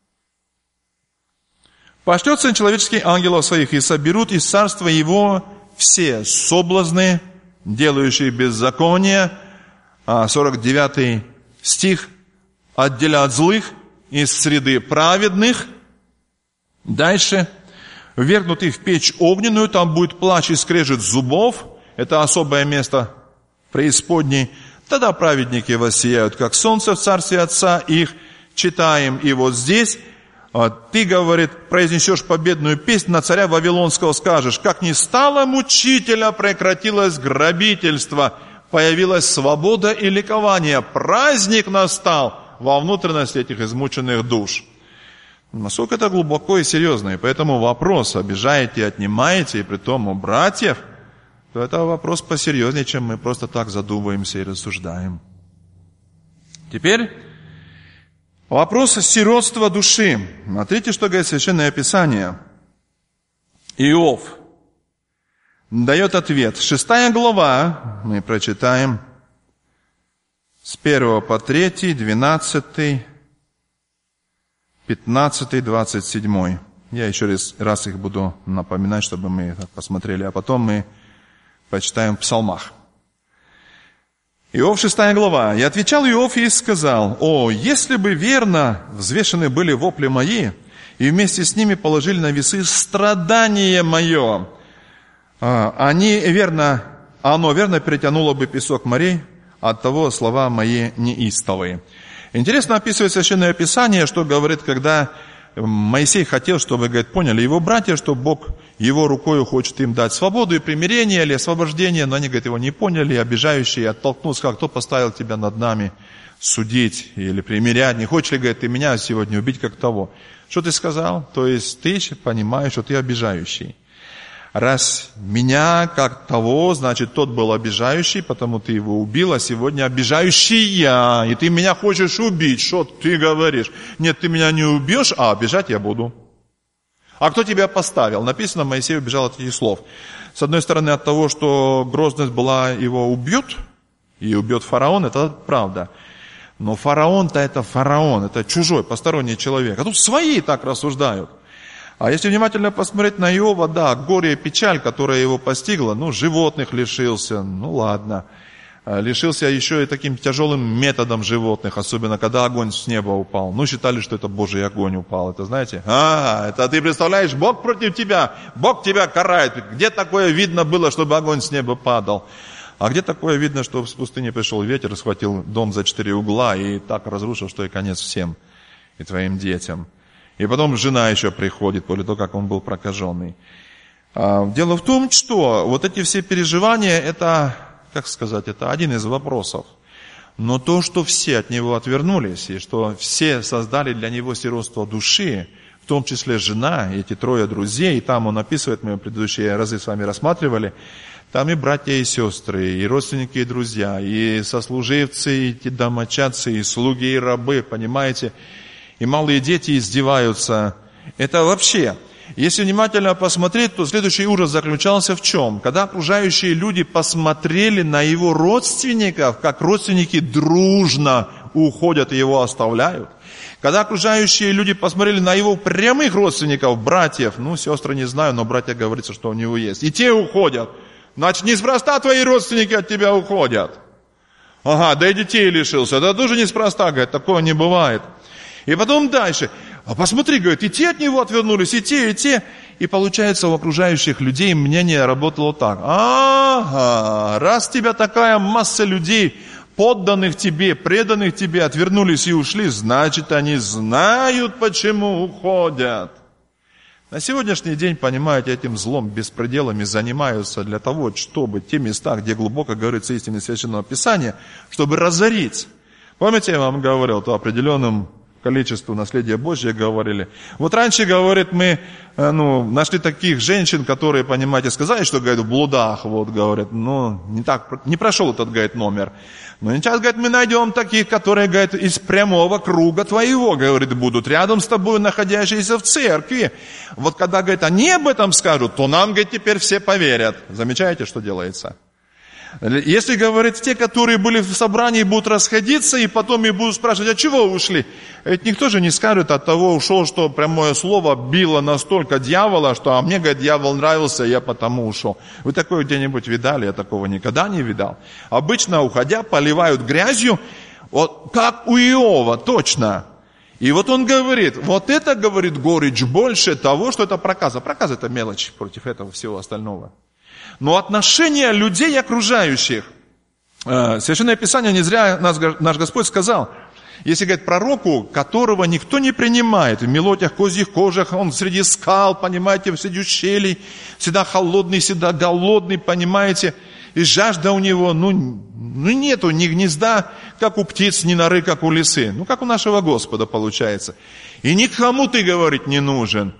Пошлет Сын Человеческий ангелов своих, и соберут из царства его все соблазны, делающие беззаконие. сорок девятый стих. Отделят злых из среды праведных. Дальше. Ввергнут их в печь огненную, там будет плач и скрежет зубов. Это особое место преисподней. Тогда праведники воссияют, как солнце в царстве Отца их. Читаем, и вот здесь... Ты, говорит, произнесешь победную песнь, на царя Вавилонского скажешь, как ни стало мучителя, прекратилось грабительство, появилась свобода и ликование, праздник настал во внутренности этих измученных душ. Насколько это глубоко и серьезно, и поэтому вопрос, обижаете, отнимаете, и притом у братьев, то это вопрос посерьезнее, чем мы просто так задумываемся и рассуждаем. Теперь... вопрос сиротства души. Смотрите, что говорит Священное Писание. Иов дает ответ. Шестая глава, мы прочитаем с первого по третий, двенадцатый, пятнадцатый, двадцать седьмой. Я еще раз, раз их буду напоминать, чтобы мы так посмотрели, а потом мы прочитаем в псалмах. Иов, шестая глава. «И отвечал Иов и сказал, о, если бы верно взвешены были вопли мои, и вместе с ними положили на весы страдание мое, они верно, оно верно перетянуло бы песок морей, оттого слова мои неистовые». Интересно описывает Священное Писание, что говорит, когда Моисей хотел, чтобы, говорит, поняли его братья, что Бог его рукою хочет им дать свободу и примирение или освобождение, но они, говорит, его не поняли, обижающие, оттолкнулся, сказал, кто поставил тебя над нами судить или примирять, не хочешь ли, говорит, ты меня сегодня убить, как того. Что ты сказал? То есть ты понимаешь, что ты обижающий. Раз меня как того, значит, тот был обижающий, потому ты его убил, а сегодня обижающий я, и ты меня хочешь убить. Что ты говоришь? Нет, ты меня не убьешь, а обижать я буду. А кто тебя поставил? Написано, Моисей убежал от этих слов. С одной стороны, от того, что грозность была, его убьют, и убьет фараон, это правда. Но фараон-то это фараон, это чужой, посторонний человек. А тут свои так рассуждают. А если внимательно посмотреть на Иова, да, горе и печаль, которая его постигла, ну, животных лишился, ну, ладно. Лишился еще и таким тяжелым методом животных, особенно когда огонь с неба упал. Ну, считали, что это Божий огонь упал. Это, знаете, а, это ты представляешь, Бог против тебя, Бог тебя карает. Где такое видно было, чтобы огонь с неба падал? А где такое видно, что в пустыне пришел ветер, схватил дом за четыре угла и так разрушил, что и конец всем, и твоим детям. И потом жена еще приходит, после того, как он был прокаженный. Дело в том, что вот эти все переживания, это, как сказать, это один из вопросов. Но то, что все от него отвернулись, и что все создали для него сиротство души, в том числе жена, эти трое друзей, и там он описывает, мы в предыдущие разы с вами рассматривали, там и братья, и сестры, и родственники, и друзья, и сослуживцы, и домочадцы, и слуги, и рабы, понимаете, и малые дети издеваются. Это вообще, если внимательно посмотреть, то следующий ужас заключался в чем? Когда окружающие люди посмотрели на его родственников, как родственники дружно уходят и его оставляют. Когда окружающие люди посмотрели на его прямых родственников, братьев, ну, сестры не знаю, но братья говорится, что у него есть, и те уходят. Значит, неспроста твои родственники от тебя уходят. Ага, да и детей лишился, да тоже неспроста, говорит, такого не бывает. И потом дальше, а посмотри, говорит, и те от него отвернулись, и те, и те. И получается, у окружающих людей мнение работало так. Ага, раз тебя такая масса людей, подданных тебе, преданных тебе, отвернулись и ушли, значит, они знают, почему уходят. На сегодняшний день, понимаете, этим злом, беспределами занимаются для того, чтобы те места, где глубоко говорится истина Священного Писания, чтобы разорить. Помните, я вам говорил, то определенным количеству наследия Божьего говорили. Вот раньше, говорит, мы ну, нашли таких женщин, которые, понимаете, сказали, что, говорит, в блудах, вот, говорят, ну, не так, не прошел этот, говорит, номер. Но сейчас, говорит, мы найдем таких, которые, говорит, из прямого круга твоего, говорит, будут рядом с тобой, находящиеся в церкви. Вот когда, говорит, они об этом скажут, то нам, говорит, теперь все поверят. Замечаете, что делается? Если, говорит, те, которые были в собрании, будут расходиться, и потом и будут спрашивать, а чего ушли? Ведь никто же не скажет, от того ушел, что прямое слово било настолько дьявола, что, а мне, говорит, дьявол нравился, я потому ушел. Вы такое где-нибудь видали? Я такого никогда не видал. Обычно, уходя, поливают грязью, вот как у Иова, точно. И вот он говорит, вот это, говорит, горечь больше того, что это проказа. Проказа – это мелочь против этого всего остального. Но отношение людей окружающих. Священное Писание не зря наш Господь сказал, если, говорит, пророку, которого никто не принимает, в мелотях, козьих кожах, он среди скал, понимаете, среди ущелий, всегда холодный, всегда голодный, понимаете, и жажда у него, ну, ну нету ни гнезда, как у птиц, ни норы, как у лисы. Ну, как у нашего Господа получается. И никому ты, говорить, не нужен.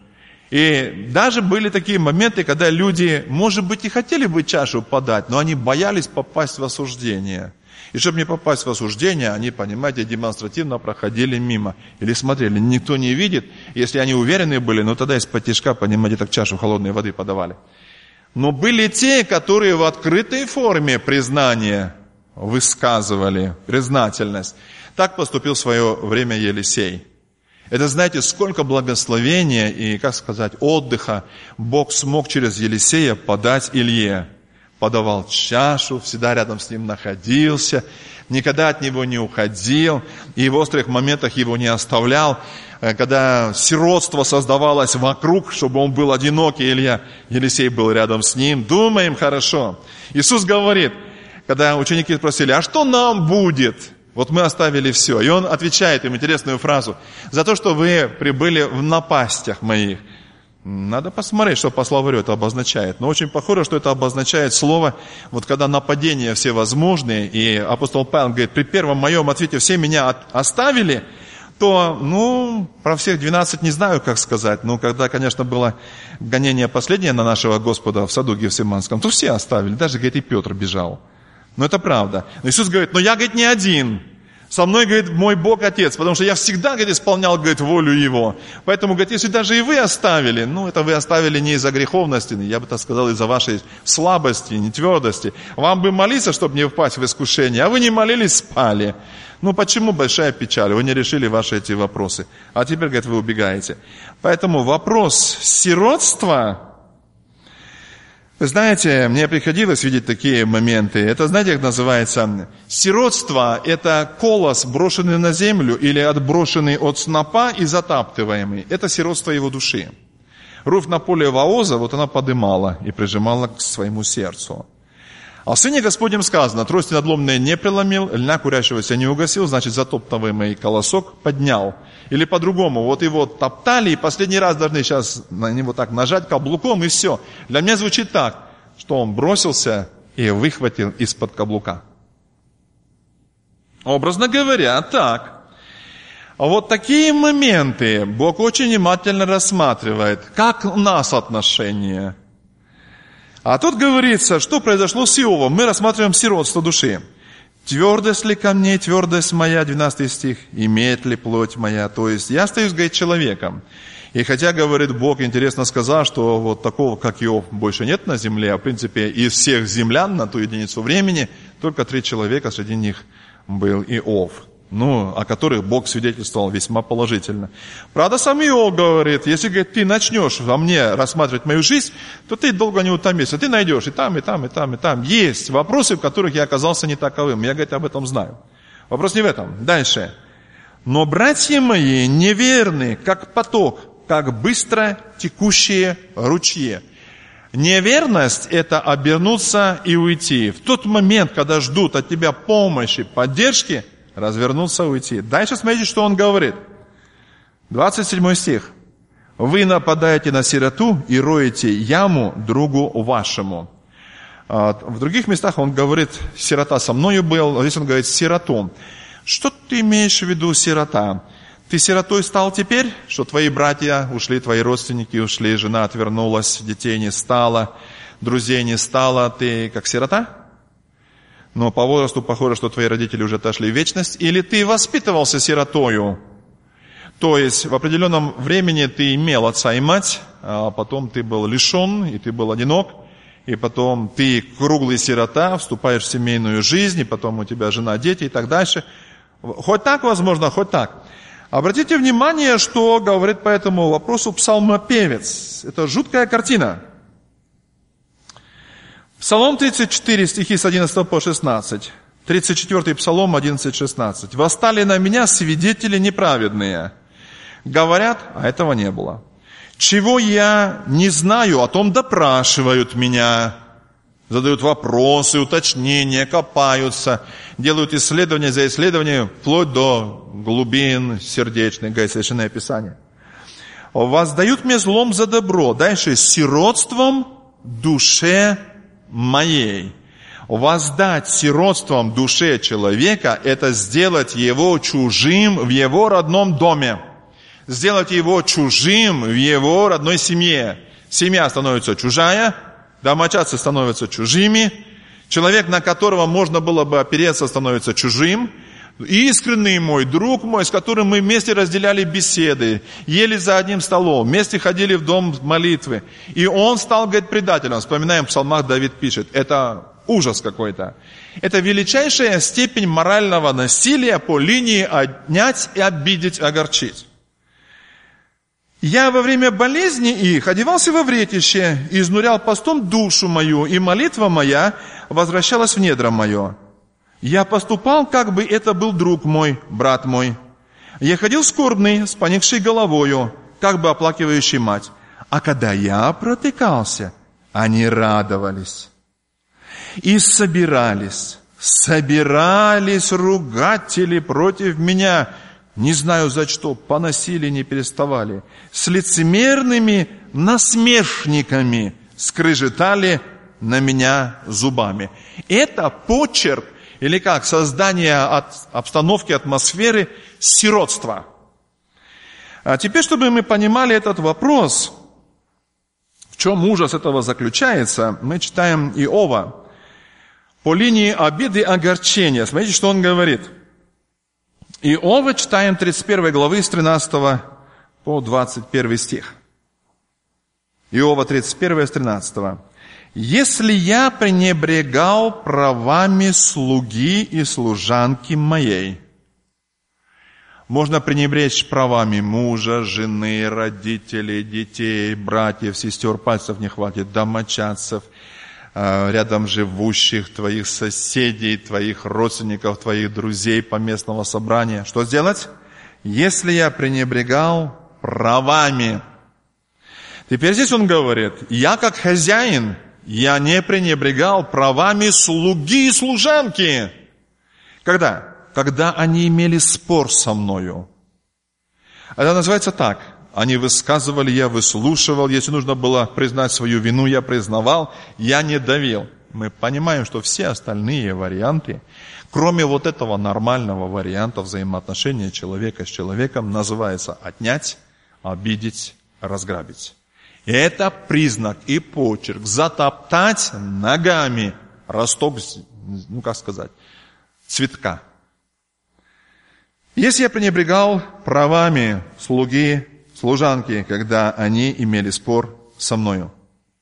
И даже были такие моменты, когда люди, может быть, и хотели бы чашу подать, но они боялись попасть в осуждение. И чтобы не попасть в осуждение, они, понимаете, демонстративно проходили мимо. Или смотрели, никто не видит. Если они уверены были, ну тогда из-под тишка, понимаете, так чашу холодной воды подавали. Но были те, которые в открытой форме признания высказывали, признательность. Так поступил в свое время Елисей. Это, знаете, сколько благословения и, как сказать, отдыха Бог смог через Елисея подать Илье. Подавал чашу, всегда рядом с ним находился, никогда от него не уходил, и в острых моментах его не оставлял. Когда сиротство создавалось вокруг, чтобы он был одинокий, Илья, Елисей был рядом с ним. Думаем хорошо. Иисус говорит, когда ученики спросили, а что нам будет? Вот мы оставили все. И он отвечает им интересную фразу. За то, что вы прибыли в напастях моих. Надо посмотреть, что по словарю это обозначает. Но очень похоже, что это обозначает слово, вот когда нападения всевозможные, и апостол Павел говорит, при первом моем ответе все меня от, оставили, то, ну, про всех двенадцать не знаю, как сказать. Но когда, конечно, было гонение последнее на нашего Господа в саду Гефсиманском, то все оставили. Даже, говорит, и Петр бежал. Но это правда. Но Иисус говорит, но я, говорит, не один. Со мной, говорит, мой Бог Отец, потому что я всегда, говорит, исполнял, говорит, волю Его. Поэтому, говорит, если даже и вы оставили, ну, это вы оставили не из-за греховности, я бы так сказал, из-за вашей слабости, нетвердости. Вам бы молиться, чтобы не впасть в искушение, а вы не молились, спали. Ну, почему большая печаль? Вы не решили ваши эти вопросы. А теперь, говорит, вы убегаете. Поэтому вопрос сиротства... Вы знаете, мне приходилось видеть такие моменты. Это, знаете, как называется? Сиротство – это колос, брошенный на землю или отброшенный от снопа и затаптываемый. Это сиротство его души. Руфь на поле Вооза, вот она подымала и прижимала к своему сердцу. А в Сыне Господнем сказано, трости надломные не преломил, льна курящегося не угасил, значит, затоптываемый колосок поднял. Или по-другому, вот его топтали, и последний раз должны сейчас на него так нажать каблуком, и все. Для меня звучит так, что он бросился и выхватил из-под каблука. Образно говоря, так. Вот такие моменты Бог очень внимательно рассматривает. Как у нас отношения? А тут говорится, что произошло с Иовом. Мы рассматриваем сиротство души. «Твердость ли ко мне, твердость моя», двенадцатый стих, «имеет ли плоть моя». То есть я остаюсь, говорит, человеком. И хотя, говорит Бог, интересно сказал, что вот такого, как Иов, больше нет на земле, а в принципе из всех землян на ту единицу времени только три человека, среди них был Иов, ну, о которых Бог свидетельствовал весьма положительно. Правда, сам Иов говорит, если, говорит, ты начнешь во мне рассматривать мою жизнь, то ты долго не утомишься. Ты найдешь и там, и там, и там, и там. Есть вопросы, в которых я оказался не таковым. Я, говорит, об этом знаю. Вопрос не в этом. Дальше. «Но братья мои неверны, как поток, как быстро текущие ручьи». Неверность – это обернуться и уйти. В тот момент, когда ждут от тебя помощи, поддержки, развернуться, уйти. Дальше смотрите, что он говорит. двадцать седьмой стих. «Вы нападаете на сироту и роете яму другу вашему». В других местах он говорит, сирота со мною был, а здесь он говорит, сироту. Что ты имеешь в виду, сирота? Ты сиротой стал теперь, что твои братья ушли, твои родственники ушли, жена отвернулась, детей не стало, друзей не стало, ты как сирота? Но по возрасту похоже, что твои родители уже отошли в вечность. Или ты воспитывался сиротою? То есть в определенном времени ты имел отца и мать, а потом ты был лишен, и ты был одинок, и потом ты круглый сирота, вступаешь в семейную жизнь, и потом у тебя жена, дети и так дальше. Хоть так возможно, хоть так. Обратите внимание, что говорит по этому вопросу псалмопевец. Это жуткая картина. Псалом тридцать четыре, стихи с одиннадцатого по шестнадцать. тридцать четвёртый псалом, одиннадцать шестнадцать. «Восстали на меня свидетели неправедные. Говорят, а этого не было. Чего я не знаю, о том допрашивают меня». Задают вопросы, уточнения, копаются, делают исследования за исследованием, вплоть до глубин сердечных, говорит Священное Писание. «Воздают мне злом за добро». Дальше, «сиротством душе моей». Воздать сиротством душе человека – это сделать его чужим в его родном доме. Сделать его чужим в его родной семье. Семья становится чужая, домочадцы становятся чужими, человек, на которого можно было бы опереться, становится чужим. Искренний мой, друг мой, с которым мы вместе разделяли беседы, ели за одним столом, вместе ходили в дом молитвы. И он стал, говорит, предателем. Вспоминаем, в псалмах Давид пишет, это ужас какой-то. Это величайшая степень морального насилия по линии отнять и обидеть, огорчить. «Я во время болезни их одевался во вретище, и изнурял постом душу мою, и молитва моя возвращалась в недра мое. Я поступал, как бы это был друг мой, брат мой. Я ходил скорбный, с поникшей головою, как бы оплакивающий мать. А когда я протыкался, они радовались. И собирались, собирались ругатели против меня». Не знаю за что, поносили, не переставали. С лицемерными насмешниками скрежетали на меня зубами. Это почерк, или как, создание от обстановки, атмосферы сиротства. А теперь, чтобы мы понимали этот вопрос, в чем ужас этого заключается, мы читаем Иова по линии обиды и огорчения. Смотрите, что он говорит. Иова читаем тридцать первой главы с тринадцатого по двадцать первый стих. Иова тридцать первая с тринадцатого. «Если я пренебрегал правами слуги и служанки моей». Можно пренебречь правами мужа, жены, родителей, детей, братьев, сестер, пальцев не хватит, домочадцев, рядом живущих, твоих соседей, твоих родственников, твоих друзей по местному собранию. Что сделать? Если я пренебрегал правами. Теперь здесь он говорит, я как хозяин, я не пренебрегал правами слуги и служанки. Когда? Когда они имели спор со мною. Это называется так. Они высказывали, я выслушивал. Если нужно было признать свою вину, я признавал, я не давил. Мы понимаем, что все остальные варианты, кроме вот этого нормального варианта взаимоотношения человека с человеком, называется отнять, обидеть, разграбить. И это признак и почерк. Затоптать ногами росток, ну как сказать, цветка. Если я пренебрегал правами слуги, служанки, когда они имели спор со мною,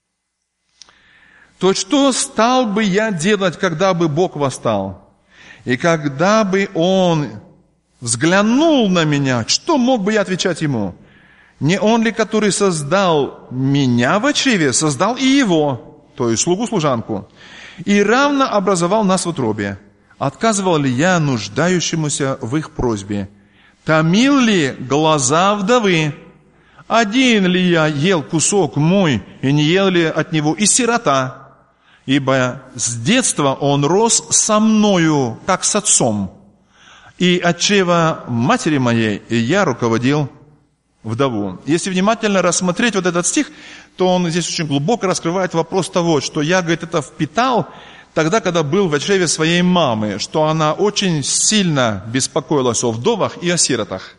то что стал бы я делать, когда бы Бог восстал? И когда бы Он взглянул на меня, что мог бы я отвечать Ему? Не Он ли, который создал меня в чреве, создал и его, то есть слугу-служанку, и равно образовал нас в утробе? Отказывал ли я нуждающемуся в их просьбе? Томил ли глаза вдовы? Один ли я ел кусок мой, и не ел ли от него и сирота? Ибо с детства он рос со мною, как с отцом, и от чрева матери моей я руководил вдову. Если внимательно рассмотреть вот этот стих, то он здесь очень глубоко раскрывает вопрос того, что я, говорит, это впитал тогда, когда был в чреве своей мамы, что она очень сильно беспокоилась о вдовах и о сиротах.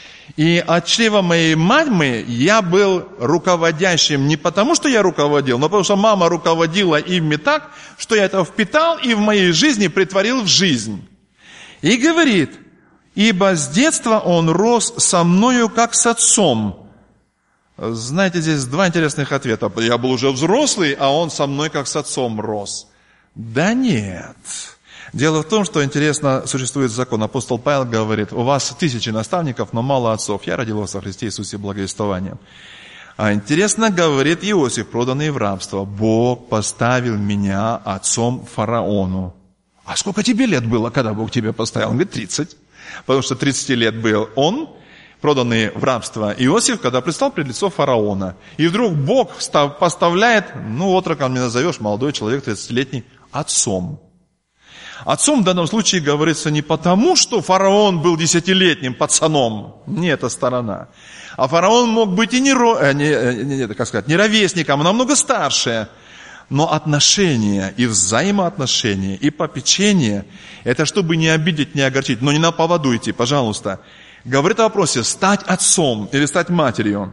И от чрева моей мамы я был руководящим не потому, что я руководил, но потому что мама руководила ими так, что я это впитал и в моей жизни притворил в жизнь. И говорит: ибо с детства он рос со мною, как с отцом. Знаете, здесь два интересных ответа. Я был уже взрослый, а он со мной, как с отцом, рос. Да нет. Дело в том, что, интересно, существует закон. Апостол Павел говорит: у вас тысячи наставников, но мало отцов. Я родил вас во Христе Иисусе благовествованием. А интересно, говорит Иосиф, проданный в рабство: Бог поставил меня отцом фараону. А сколько тебе лет было, когда Бог тебя поставил? Он говорит: тридцать. Потому что тридцать лет был он, проданный в рабство, Иосиф, когда предстал пред лицо фараона. И вдруг Бог поставляет, ну, отроком не назовешь, молодой человек, тридцатилетний, отцом. Отцом в данном случае говорится не потому, что фараон был десятилетним пацаном, не эта сторона, а фараон мог быть и не, не, не, не, как сказать, не ровесником, а намного старше. Но отношения и взаимоотношения, и попечение, это чтобы не обидеть, не огорчить, но не на поводу идти, пожалуйста. Говорит о вопросе: стать отцом или стать матерью.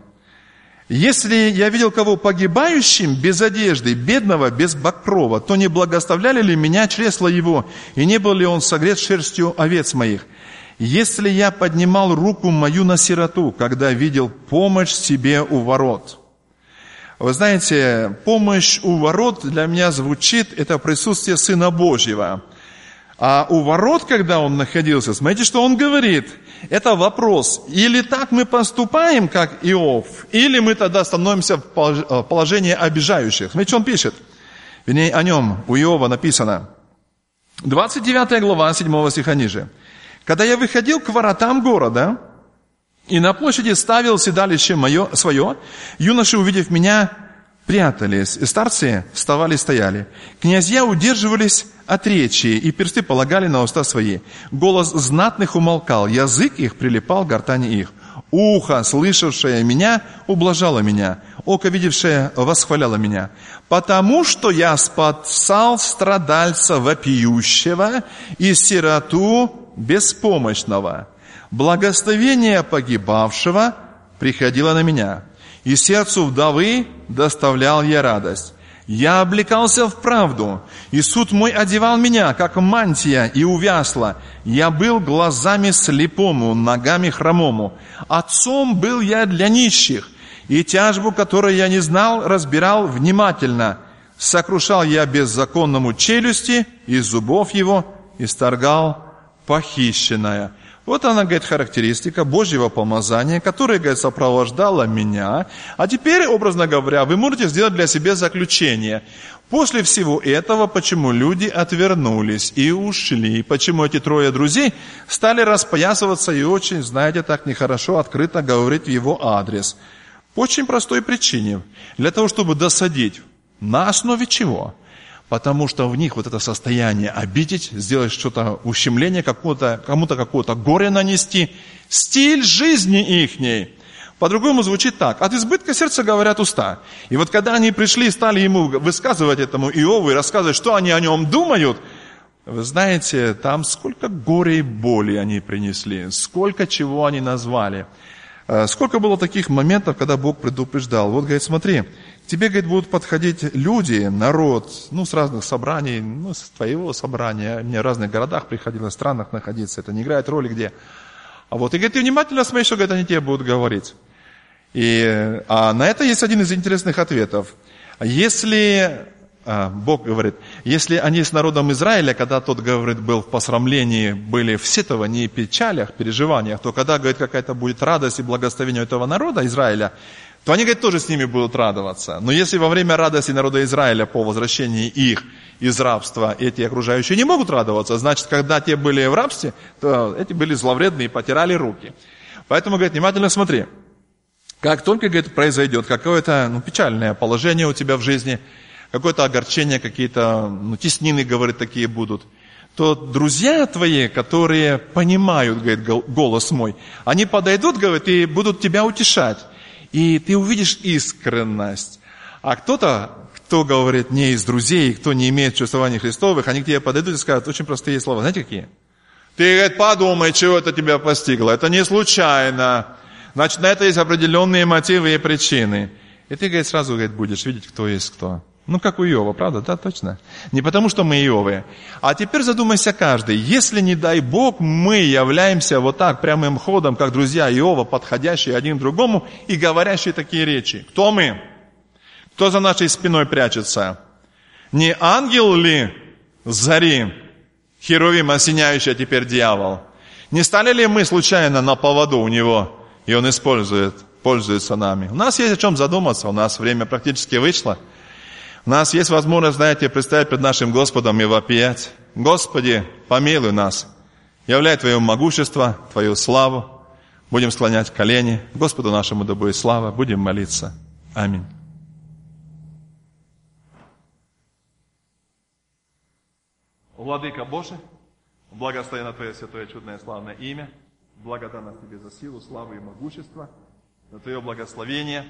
Если я видел кого погибающим, без одежды, бедного, без покрова, то не благословляли ли меня чресла его, и не был ли он согрет шерстью овец моих? Если я поднимал руку мою на сироту, когда видел помощь себе у ворот. Вы знаете, помощь у ворот для меня звучит, это присутствие Сына Божьего. А у ворот, когда он находился, смотрите, что он говорит. Это вопрос: или так мы поступаем, как Иов, или мы тогда становимся в положении обижающих. Смотрите, что он пишет. Вернее, о нем у Иова написано. двадцать девятая глава, седьмого стиха ниже. Когда я выходил к воротам города, и на площади ставил седалище мое, свое, юноши, увидев меня, прятались, и старцы вставали и стояли. Князья удерживались от речи, и персты полагали на уста свои. Голос знатных умолкал, язык их прилипал к гортани их. Ухо, слышавшее меня, ублажало меня, око, видевшее, восхваляло меня. Потому что я спасал страдальца вопиющего и сироту беспомощного. Благословение погибавшего приходило на меня, и сердцу вдовы доставлял я радость. Я облекался в правду, и суд мой одевал меня, как мантия, и увясла. Я был глазами слепому, ногами хромому. Отцом был я для нищих, и тяжбу, которую я не знал, разбирал внимательно. Сокрушал я беззаконному челюсти, из зубов его исторгал похищенное. Вот она, говорит, характеристика Божьего помазания, которая, говорит, сопровождала меня. А теперь, образно говоря, вы можете сделать для себя заключение. После всего этого, почему люди отвернулись и ушли? Почему эти трое друзей стали распоясываться и очень, знаете, так нехорошо, открыто говорить в его адрес? По очень простой причине. Для того, чтобы досадить. На основе чего? Потому что в них вот это состояние обидеть, сделать что-то, ущемление, какого-то, кому-то какое-то горе нанести. Стиль жизни ихней. По-другому звучит так. От избытка сердца говорят уста. И вот когда они пришли и стали ему высказывать этому Иову и рассказывать, что они о нем думают, Вы знаете, там сколько горя и боли они принесли, сколько чего они назвали. Сколько было таких моментов, когда Бог предупреждал. Вот, говорит, смотри, к тебе, говорит, будут подходить люди, народ, ну, с разных собраний, ну, с твоего собрания. Мне в разных городах приходилось, в странах находиться, это не играет роли где. А вот, и, говорит, ты внимательно смотри, что, говорит, они тебе будут говорить. И, а на это есть один из интересных ответов. Если, а, Бог говорит, если они с народом Израиля, когда тот, говорит, был в посрамлении, были в сетовании, печалях, переживаниях, то когда, говорит, какая-то будет радость и благословение у этого народа Израиля, то они, говорит, тоже с ними будут радоваться. Но если во время радости народа Израиля по возвращении их из рабства эти окружающие не могут радоваться, значит, когда те были в рабстве, то эти были зловредные и потирали руки. Поэтому, говорит, внимательно смотри. Как только, говорит, произойдет какое-то ну, печальное положение у тебя в жизни, какое-то огорчение, какие-то ну, теснины, говорит, такие будут, то друзья твои, которые понимают, говорит, голос мой, они подойдут, говорит, и будут тебя утешать. И ты увидишь искренность. А кто-то, кто говорит не из друзей, кто не имеет чувствований Христовых, они к тебе подойдут и скажут очень простые слова. Знаете какие? Ты, говорит, подумай, чего это тебя постигло. Это не случайно. Значит, на это есть определенные мотивы и причины. И ты, говорит, сразу, говорит, будешь видеть, кто есть кто. Ну, как у Иова, правда? Да, точно. Не потому, что мы Иовы. А теперь задумайся каждый. Если, не дай Бог, мы являемся вот так прямым ходом, как друзья Иова, подходящие один к другому и говорящие такие речи. Кто мы? Кто за нашей спиной прячется? Не ангел ли зари, херувим, осеняющий, а теперь дьявол? Не стали ли мы случайно на поводу у него, и он использует, пользуется нами? У нас есть о чем задуматься, у нас время практически вышло. У нас есть возможность, знаете, предстоять пред нашим Господом и вопиять. Господи, помилуй нас. Являй Твое могущество, Твою славу. Будем склонять колени. Господу нашему да будет слава. Будем молиться. Аминь. Владыка Божий, благословенно Твое святое, чудное, славное имя. Благодарность Тебе за силу, славу и могущество, за Твое благословение,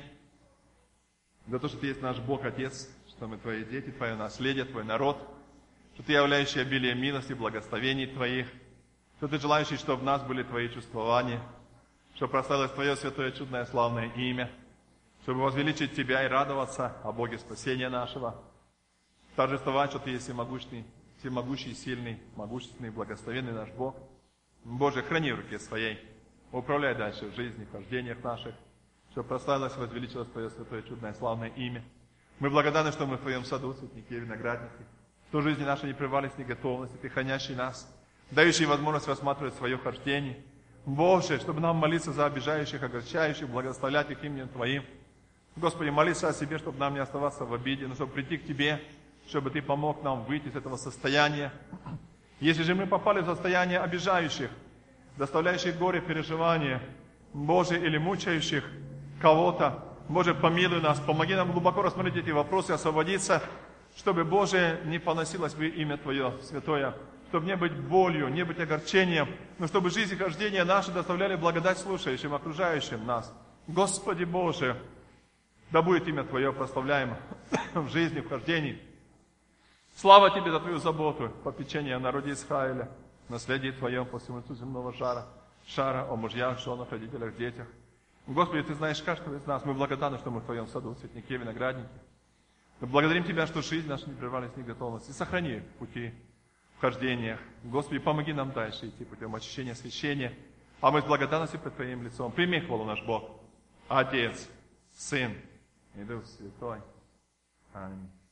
за то, что Ты есть наш Бог, Отец, что мы Твои дети, Твое наследие, Твой народ, что Ты являющий обилие милости, благословений Твоих, что Ты желающий, чтобы в нас были Твои чувствования, чтобы прославилось Твое святое, чудное, славное имя, чтобы возвеличить Тебя и радоваться о Боге спасения нашего, торжествовать, что Ты есть всемогущий, всемогущий, сильный, могущественный, благословенный наш Бог. Боже, храни в руке Своей, управляй дальше в жизни, в хождениях наших, чтобы прославилось и возвеличилось Твое святое, чудное, славное имя. Мы благодарны, что мы в Твоем саду, цветнике, винограднике, что жизни наши не прервались ни готовности, Ты хранящий нас, дающий возможность рассматривать свое хождение. Боже, чтобы нам молиться за обижающих, огорчающих, благословлять их именем Твоим. Господи, молиться о себе, чтобы нам не оставаться в обиде, но чтобы прийти к Тебе, чтобы Ты помог нам выйти из этого состояния. Если же мы попали в состояние обижающих, доставляющих горе, переживания, Боже, или мучающих кого-то, Боже, помилуй нас, помоги нам глубоко рассмотреть эти вопросы, освободиться, чтобы, Боже, не поносилось бы имя Твое святое, чтобы не быть болью, не быть огорчением, но чтобы жизнь и хождение наши доставляли благодать слушающим, окружающим нас. Господи Боже, да будет имя Твое прославляемо в жизни, в хождении. Слава Тебе за Твою заботу, попечение о народе Израиля, наследие Твоем по всему лицу земного шара, шара о мужьях, женах, родителях, детях. Господи, Ты знаешь каждого из нас. Мы благодарны, что мы в Твоем саду, цветнике, винограднике. Мы благодарим Тебя, что жизнь наша не прервалась ни готовности. Сохрани пути в хождениях. Господи, помоги нам дальше идти путем очищения, освящения. А мы с благодарностью пред Твоим лицом. Прими хвалу наш Бог, Отец, Сын и Дух Святой. Аминь.